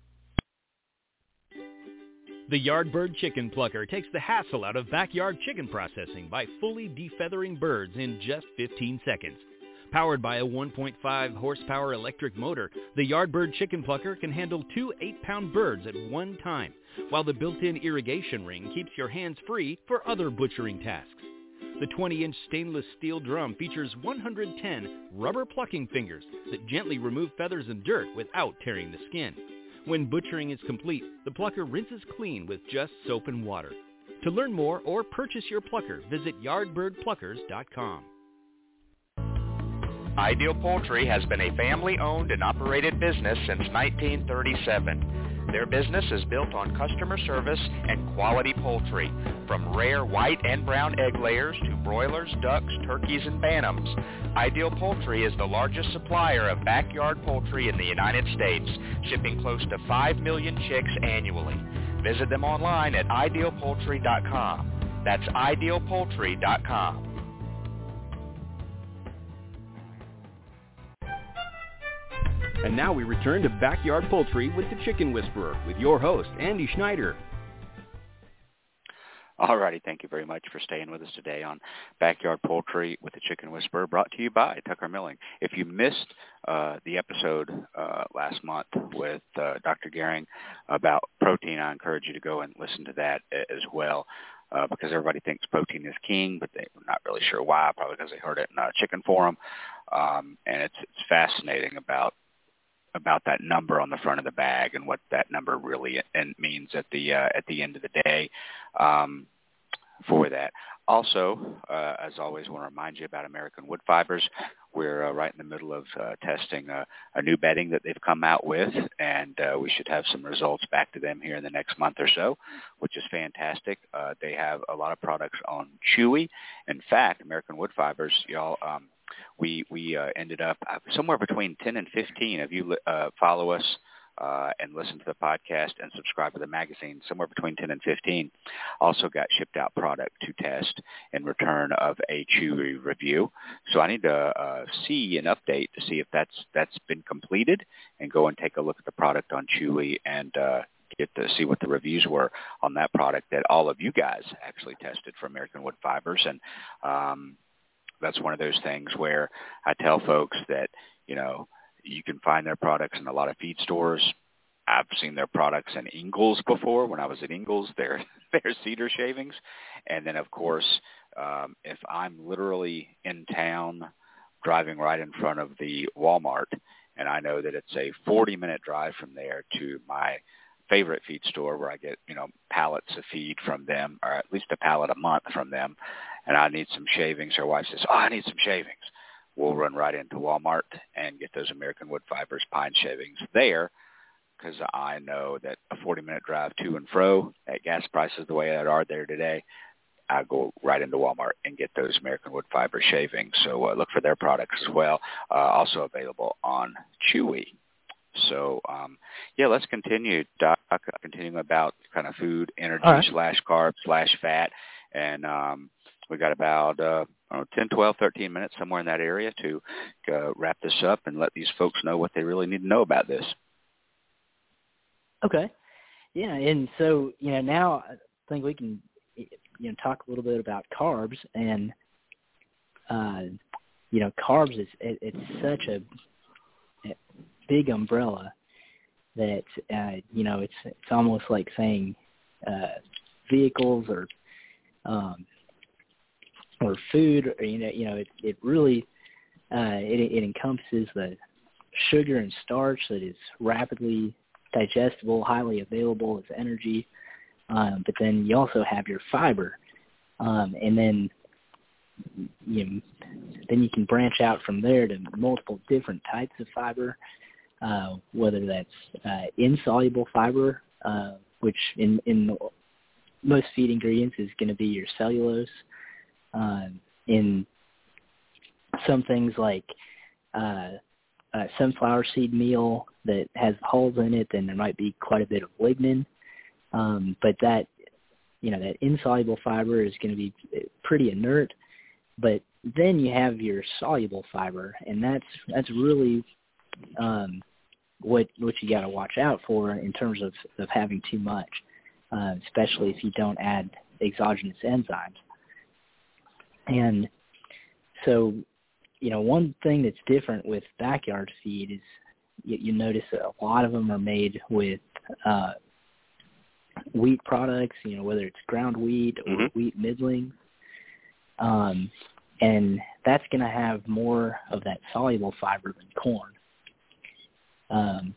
The Yardbird Chicken Plucker takes the hassle out of backyard chicken processing by fully defeathering birds in just fifteen seconds. Powered by a one point five horsepower electric motor, the Yardbird Chicken Plucker can handle two eight-pound birds at one time, while the built-in irrigation ring keeps your hands free for other butchering tasks. The twenty-inch stainless steel drum features one hundred ten rubber plucking fingers that gently remove feathers and dirt without tearing the skin. When butchering is complete, the plucker rinses clean with just soap and water. To learn more or purchase your plucker, visit yardbird pluckers dot com. Ideal Poultry has been a family-owned and operated business since nineteen thirty-seven. Their business is built on customer service and quality poultry, from rare white and brown egg layers to broilers, ducks, turkeys, and bantams. Ideal Poultry is the largest supplier of backyard poultry in the United States, shipping close to five million chicks annually. Visit them online at ideal poultry dot com. That's ideal poultry dot com. And now we return to Backyard Poultry with the Chicken Whisperer with your host, Andy Schneider. All righty, thank you very much for staying with us today on Backyard Poultry with the Chicken Whisperer, brought to you by Tucker Milling. If you missed uh, the episode uh, last month with uh, Doctor Gehring about protein, I encourage you to go and listen to that as well, uh, because everybody thinks protein is king, but they're not really sure why, probably because they heard it in a chicken forum. Um, and it's, it's fascinating about about that number on the front of the bag and what that number really means at the uh, at the end of the day um, for that. Also, uh, as always, I want to remind you about American Wood Fibers. We're uh, right in the middle of uh, testing a, a new bedding that they've come out with, and uh, we should have some results back to them here in the next month or so, which is fantastic. Uh, they have a lot of products on Chewy. In fact, American Wood Fibers, y'all, um, we we uh, ended up somewhere between ten and fifteen of you uh, follow us uh, and listen to the podcast and subscribe to the magazine. Somewhere between ten and fifteen also got shipped out product to test in return of a Chewy review. So I need to uh, see an update to see if that's that's been completed and go and take a look at the product on Chewy and uh, get to see what the reviews were on that product that all of you guys actually tested for American Wood Fibers. And um, that's one of those things where I tell folks that, you know, you can find their products in a lot of feed stores. I've seen their products in Ingles before. When I was at Ingles, they're, they're cedar shavings. And then, of course, um, if I'm literally in town driving right in front of the Walmart, and I know that it's a forty-minute drive from there to my favorite feed store where I get, you know, pallets of feed from them, or at least a pallet a month from them, and I need some shavings. Her wife says, oh, I need some shavings. We'll run right into Walmart and get those American Wood Fibers pine shavings there, because I know that a forty-minute drive to and fro at gas prices the way that are there today, I go right into Walmart and get those American Wood Fiber shavings. So uh, look for their products as well, uh, also available on Chewy. So, um, yeah, let's continue, Doc, continuing about kind of food, energy, right, slash carb, slash fat. And um, we got about uh, ten, twelve, thirteen minutes, somewhere in that area, to uh, wrap this up and let these folks know what they really need to know about this. Okay. Yeah, and so, you know, now I think we can, you know, talk a little bit about carbs. And, uh, you know, carbs, is it, it's such a big umbrella that, uh, you know, it's it's almost like saying uh, vehicles or um, or food, or, you know, you know, it, it really, uh, it, it encompasses the sugar and starch that is rapidly digestible, highly available as energy, um, but then you also have your fiber, um, and then you know, then you can branch out from there to multiple different types of fiber, uh, whether that's uh, insoluble fiber, uh, which in, in most feed ingredients is going to be your cellulose. Uh, in some things like uh, uh, sunflower seed meal that has holes in it, then there might be quite a bit of lignin. Um, but that, you know, that insoluble fiber is going to be pretty inert. But then you have your soluble fiber, and that's that's really um, what what you got to watch out for in terms of, of having too much, uh, especially if you don't add exogenous enzymes. And so, you know, one thing that's different with backyard feed is you, you notice that a lot of them are made with uh, wheat products, you know, whether it's ground wheat or mm-hmm. wheat middlings. um, and that's going to have more of that soluble fiber than corn. Um,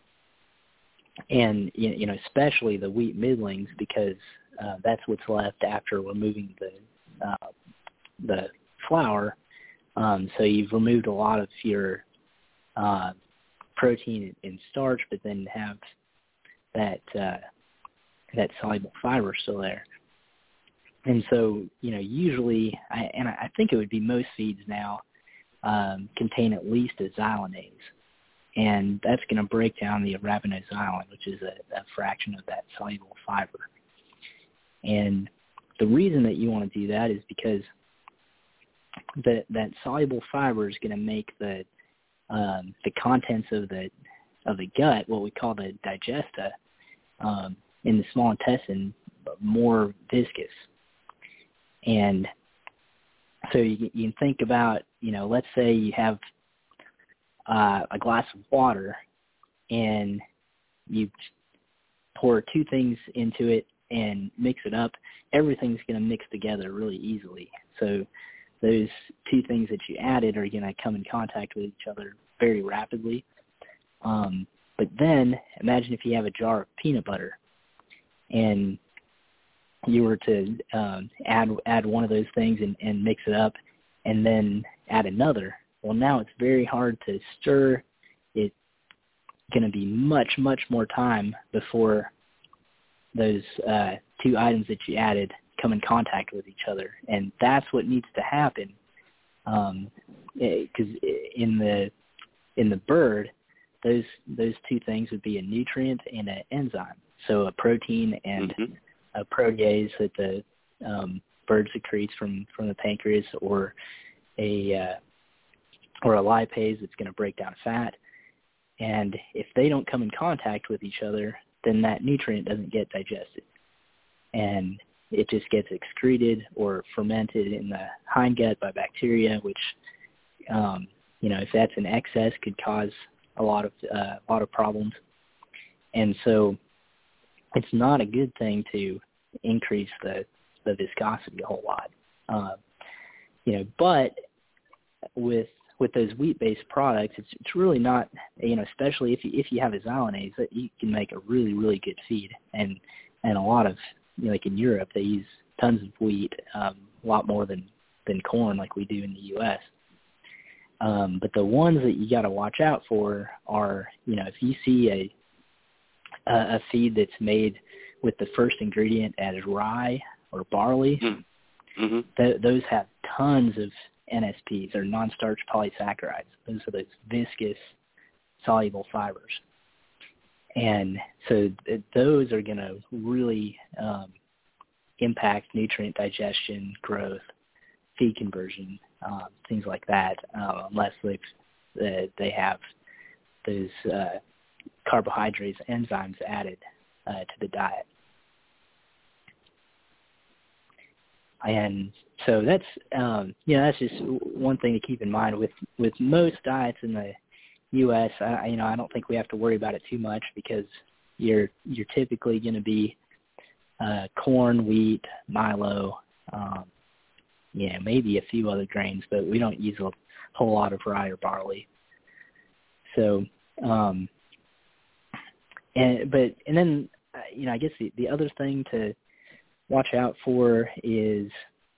and, you know, especially the wheat middlings, because uh, that's what's left after removing the uh, the flour. Um, so you've removed a lot of your uh, protein and starch, but then have that uh, that soluble fiber still there. And so, you know, usually, I, and I think it would be most feeds now, um, contain at least a xylanase. And that's going to break down the arabinoxylan, which is a, a fraction of that soluble fiber. And the reason that you want to do that is because the, that soluble fiber is going to make the um, the contents of the of the gut, what we call the digesta, um, in the small intestine, more viscous. And so you, you can think about, you know, let's say you have uh, a glass of water and you pour two things into it and mix it up. Everything's going to mix together really easily. So those two things that you added are going to come in contact with each other very rapidly. Um, but then imagine if you have a jar of peanut butter and you were to um, add add one of those things and, and mix it up and then add another. Well, now it's very hard to stir. It's going to be much, much more time before those uh, two items that you added come in contact with each other. And that's what needs to happen, um, because in the in the bird, those those two things would be a nutrient and an enzyme. So a protein and mm-hmm. a protease that the um, bird secretes from, from the pancreas, or a uh, or a lipase that's going to break down fat. And if they don't come in contact with each other, then that nutrient doesn't get digested, and it just gets excreted or fermented in the hindgut by bacteria, which, um, you know, if that's in excess, could cause a lot of uh, a lot of problems. And so it's not a good thing to increase the, the viscosity a whole lot. Uh, you know, but with with those wheat-based products, it's it's really not, you know, especially if you, if you have a xylanase, that you can make a really, really good feed. And and a lot of, you know, like in Europe, they use tons of wheat, um, a lot more than, than corn like we do in the U S Um, but the ones that you got to watch out for are, you know, if you see a a feed that's made with the first ingredient as rye or barley, mm-hmm. th- those have tons of N S Ps, or non-starch polysaccharides. Those are those viscous, soluble fibers. And so th- those are going to really um, impact nutrient digestion, growth, feed conversion, um, things like that, uh, unless they've, uh, they have those uh, carbohydrates, enzymes added uh, to the diet. And so that's, um, you know, that's just one thing to keep in mind with, with most diets in the U S. I, you know, I don't think we have to worry about it too much, because you're you're typically going to be uh, corn, wheat, milo, um, yeah, maybe a few other grains, but we don't use a whole lot of rye or barley. So, um, and but and then uh, you know, I guess the, the other thing to watch out for is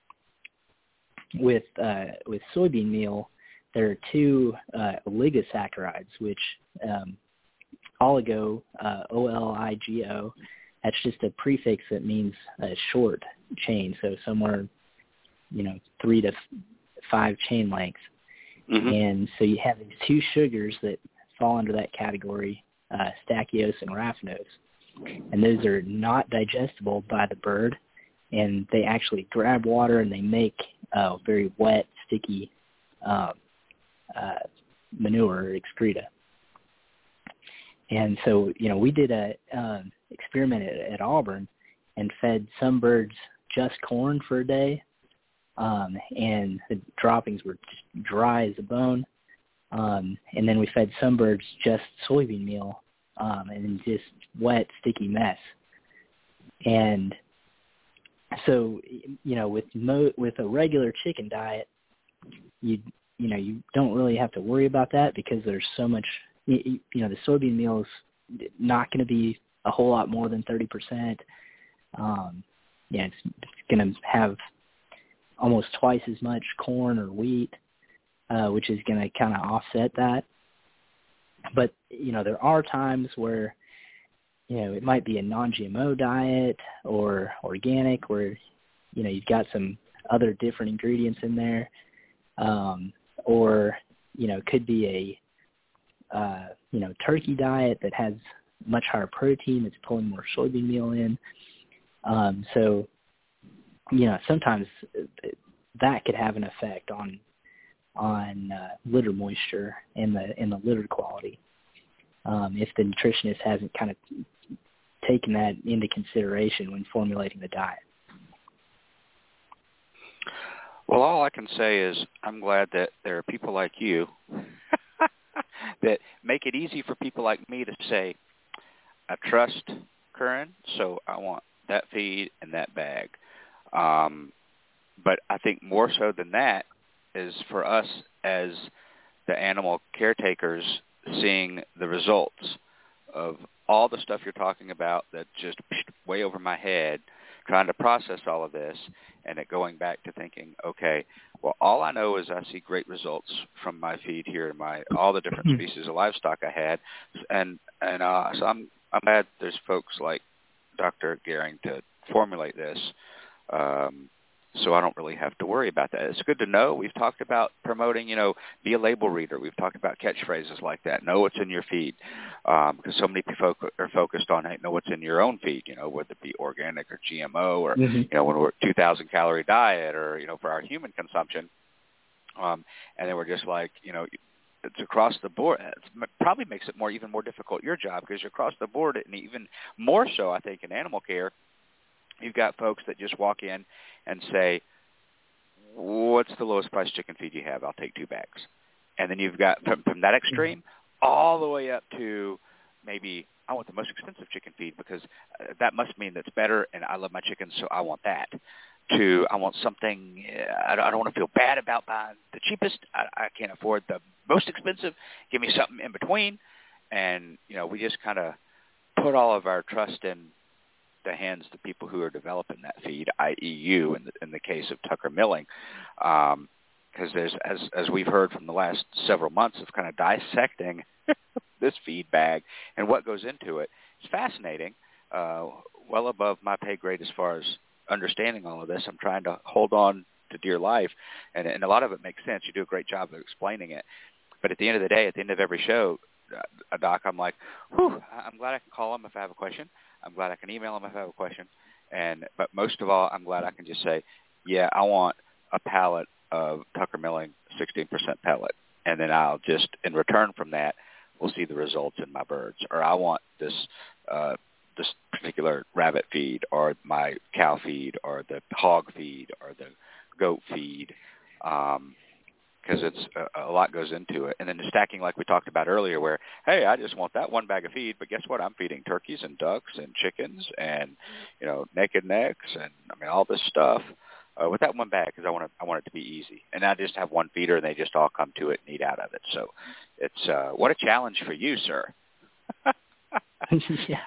with uh, with soybean meal, there are two uh, oligosaccharides, which um, oligo, uh, O L I G O, that's just a prefix that means a short chain, so somewhere, you know, three to f- five chain lengths. Mm-hmm. And so you have these two sugars that fall under that category, uh, stachyose and raffinose. And those are not digestible by the bird, and they actually grab water and they make uh, very wet, sticky um, uh, manure or excreta. And so, you know, we did a um, experiment at, at Auburn and fed some birds just corn for a day, um, and the droppings were just dry as a bone. Um, and then we fed some birds just soybean meal, um, and just wet, sticky mess. And so, you know, with mo- with a regular chicken diet, you you know, you don't really have to worry about that because there's so much, you, you know, the soybean meal is not going to be a whole lot more than thirty percent. Um, yeah, it's, it's going to have almost twice as much corn or wheat, uh, which is going to kind of offset that. But, you know, there are times where, you know, it might be a non-G M O diet or organic where, you know, you've got some other different ingredients in there. Um, or, you know, it could be a, uh, you know, turkey diet that has much higher protein, that's pulling more soybean meal in. Um, so, you know, sometimes that could have an effect on on uh, litter moisture and the and the litter quality um, if the nutritionist hasn't kind of taken that into consideration when formulating the diet. Well, all I can say is I'm glad that there are people like you that make it easy for people like me to say, I trust Curran, so I want that feed and that bag. Um, but I think more so than that is for us as the animal caretakers seeing the results of all the stuff you're talking about that's just way over my head, trying to process all of this, and it going back to thinking, okay, well, all I know is I see great results from my feed here and my all the different species of livestock I had, and and uh, so I'm I'm glad there's folks like Doctor Gehring to formulate this, um, so I don't really have to worry about that. It's good to know. We've talked about promoting, you know, be a label reader. We've talked about catchphrases like that. Know what's in your feed, um, because so many people are focused on, hey, know what's in your own feed, you know, whether it be organic or G M O or, mm-hmm. you know, when we're two thousand calorie diet or, you know, for our human consumption. Um, and then we're just like, you know, it's across the board. It probably makes it more, even more difficult, your job, because you're across the board, and even more so, I think, in animal care, you've got folks that just walk in and say, what's the lowest price chicken feed you have? I'll take two bags. And then you've got from, from that extreme all the way up to maybe I want the most expensive chicken feed because uh, that must mean that's better, and I love my chickens, so I want that. To I want something, uh, I don't, I don't want to feel bad about buying the cheapest. I, I can't afford the most expensive. Give me something in between. And, you know, we just kind of put all of our trust in the hands of the people who are developing that feed, that is you in the, in the case of Tucker Milling. Um, because there's, as, as we've heard from the last several months of kind of dissecting this feed bag and what goes into it, it's fascinating, uh, well above my pay grade as far as understanding all of this. I'm trying to hold on to dear life, and, and a lot of it makes sense. You do a great job of explaining it. But at the end of the day, at the end of every show, uh, Doc, I'm like, whew, I'm glad I can call him if I have a question. I'm glad I can email him if I have a question. And but most of all, I'm glad I can just say, yeah, I want a pallet of Tucker Milling sixteen percent pellet. And then I'll just, in return from that, we'll see the results in my birds. Or I want this uh, this particular rabbit feed or my cow feed or the hog feed or the goat feed, um, because it's a, a lot goes into it. And then the stacking, like we talked about earlier, where, hey, I just want that one bag of feed, but guess what? I'm feeding turkeys and ducks and chickens and, you know, naked necks and, I mean, all this stuff uh, with that one bag because I want, to, I want it to be easy. And I just have one feeder and they just all come to it and eat out of it. So it's uh, what a challenge for you, sir. Yeah.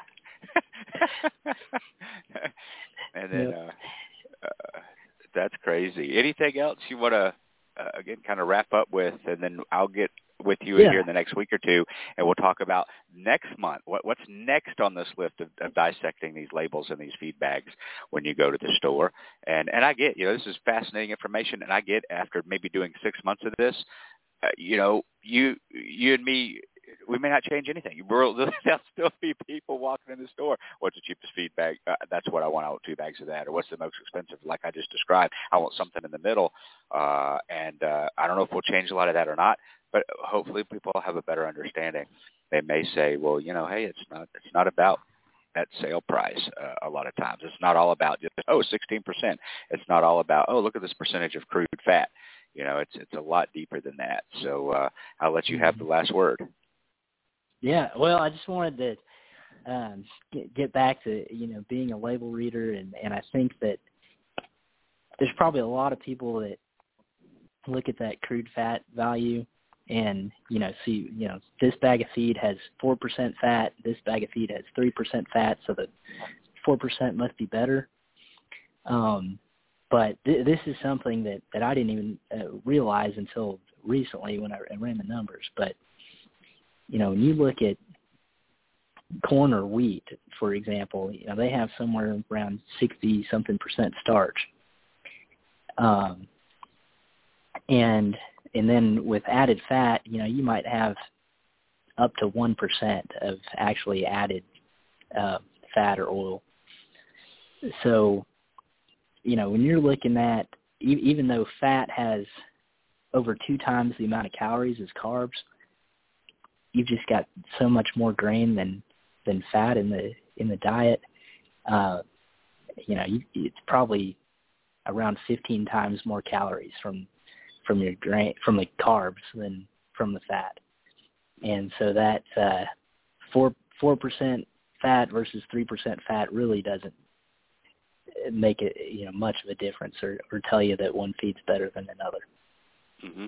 And then yep. uh, uh, that's crazy. Anything else you want to, uh, again, kind of wrap up with, and then I'll get with you yeah. here in the next week or two, and we'll talk about next month. What, what's next on this list of, of dissecting these labels and these feed bags when you go to the store? And and I get, you know, this is fascinating information, and I get after maybe doing six months of this, uh, you know, you you and me, we may not change anything. There'll still be people walking in the store. What's the cheapest feed bag? Uh, that's what I want. I want two bags of that. Or what's the most expensive? Like I just described, I want something in the middle. Uh, and uh, I don't know if we'll change a lot of that or not. But hopefully, people have a better understanding. They may say, well, you know, hey, it's not. It's not about that sale price. Uh, a lot of times, it's not all about just oh, sixteen percent. It's not all about oh, look at this percentage of crude fat. You know, it's it's a lot deeper than that. So uh, I'll let you have the last word. Yeah, well, I just wanted to um, get, get back to, you know, being a label reader, and, and I think that, there's probably a lot of people that look at that crude fat value and, you know, see, you know, this bag of feed has four percent fat, this bag of feed has three percent fat, so the four percent must be better. Um, but th- this is something that, that I didn't even uh, realize until recently when I ran the numbers. But, you know, when you look at corn or wheat, for example, you know, they have somewhere around sixty-something percent starch. Um, and and then with added fat, you know, you might have up to one percent of actually added uh, fat or oil. So, you know, when you're looking at, e- even though fat has over two times the amount of calories as carbs, you've just got so much more grain than, than fat in the in the diet. Uh, you know, you, it's probably around fifteen times more calories from from your grain from the carbs than from the fat. And so that uh, four four percent fat versus three percent fat really doesn't make it, you know, much of a difference, or, or tell you that one feed's better than another. Mm-hmm.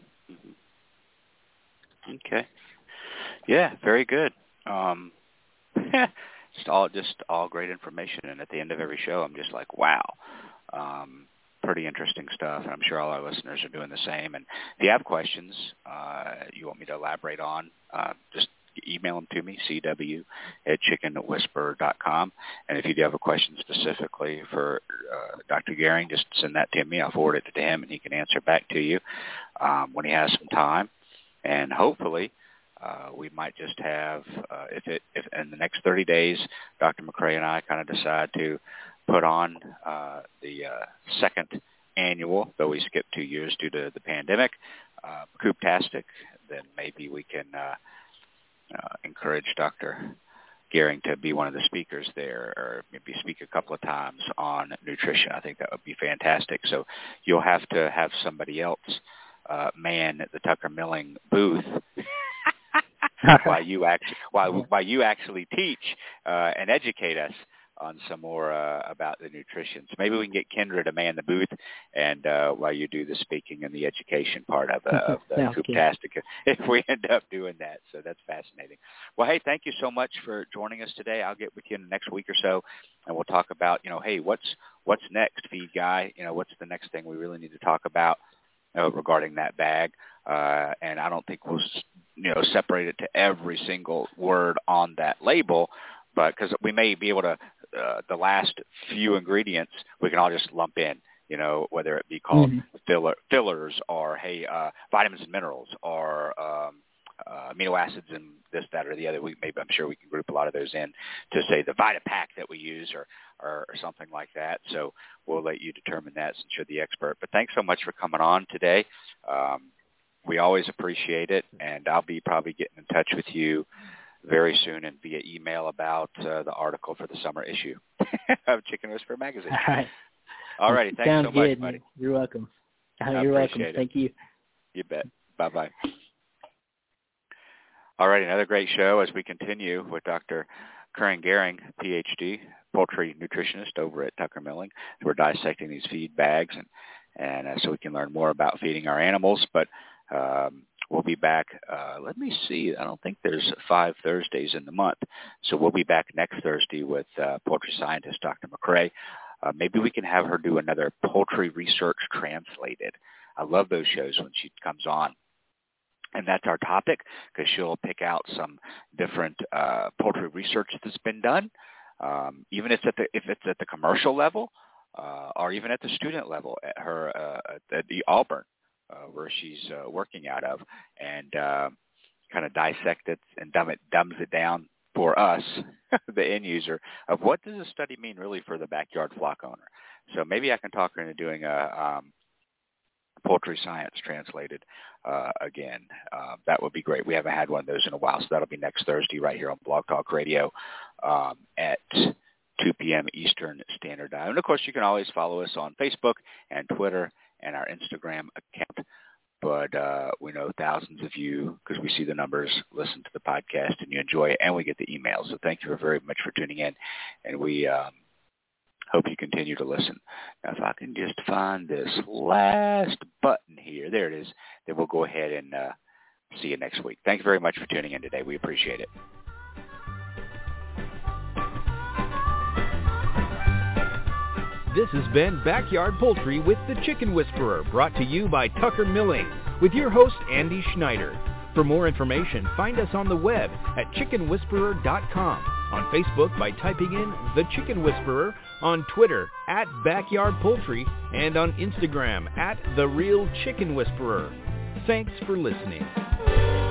Mm-hmm. Okay. Yeah, very good. Um, just all just all great information, and at the end of every show, I'm just like, wow, um, pretty interesting stuff. And I'm sure all our listeners are doing the same. And if you have questions uh, you want me to elaborate on, uh, just email them to me, c w at chicken whisperer dot com. And if you do have a question specifically for uh, Doctor Gehring, just send that to me. I'll forward it to him, and he can answer back to you um, when he has some time. And hopefully uh, we might just have, uh, if it if in the next thirty days, Doctor McCray and I kind of decide to put on uh, the uh, second annual, though we skipped two years due to the pandemic, uh, Cooptastic, then maybe we can uh, Uh, encourage Doctor Gehring to be one of the speakers there, or maybe speak a couple of times on nutrition. I think that would be fantastic. So you'll have to have somebody else uh, man the Tucker Milling booth while you actually while while you actually teach uh, and educate us on some more uh, about the nutrition. So maybe we can get Kendra to man the booth, and uh, while you do the speaking and the education part of, uh, of the Cooptastic, if we end up doing that. So that's fascinating. Well, hey, thank you so much for joining us today. I'll get with you in the next week or so, and we'll talk about, you know, hey, what's what's next, feed guy? You know, what's the next thing we really need to talk about uh, regarding that bag? Uh, and I don't think we'll, you know, separate it to every single word on that label, but because we may be able to, uh, the last few ingredients we can all just lump in, you know, whether it be called mm-hmm. filler, fillers or, hey, uh, vitamins and minerals or um, uh, amino acids and this, that, or the other. We maybe I'm sure we can group a lot of those in to say the VitaPack that we use or, or, or something like that. So we'll let you determine that since you're the expert. But thanks so much for coming on today. Um, we always appreciate it, and I'll be probably getting in touch with you very soon and via email about uh, the article for the summer issue of Chicken Whisperer Magazine. All right. All righty. Thanks Sounds so much, good. buddy. You're welcome. I You're welcome. it. Thank you. You bet. Bye-bye. All right, another great show as we continue with Doctor Curran Gehring, P H D, poultry nutritionist over at Tucker Milling. We're dissecting these feed bags, and, and uh, so we can learn more about feeding our animals. But um, we'll be back. Uh, let me see. I don't think there's five Thursdays in the month. So we'll be back next Thursday with uh, poultry scientist Doctor McCray. Uh, maybe we can have her do another poultry research translated. I love those shows when she comes on. And that's our topic, because she'll pick out some different uh, poultry research that's been done, um, even if it's at the, if it's at the commercial level uh, or even at the student level at her uh, at the Auburn, uh, where she's uh, working out of, and uh, kind of dissect it and dumb it, dumbs it down for us, the end user, of what does a study mean really for the backyard flock owner. So maybe I can talk her into doing a um, poultry science translated uh, again. Uh, that would be great. We haven't had one of those in a while, so that'll be next Thursday right here on Blog Talk Radio um, at two p.m. Eastern Standard Time. And, of course, you can always follow us on Facebook and Twitter and our Instagram account. But uh, we know thousands of you, because we see the numbers, listen to the podcast, and you enjoy it, and we get the emails. So thank you very much for tuning in. And we um, hope you continue to listen. Now, if I can just find this last button here. There it is. Then we'll go ahead and uh, see you next week. Thank you very much for tuning in today. We appreciate it. This has been Backyard Poultry with the Chicken Whisperer, brought to you by Tucker Milling, with your host, Andy Schneider. For more information, find us on the web at chicken whisperer dot com, on Facebook by typing in The Chicken Whisperer, on Twitter at Backyard Poultry, and on Instagram at The Real Chicken Whisperer. Thanks for listening.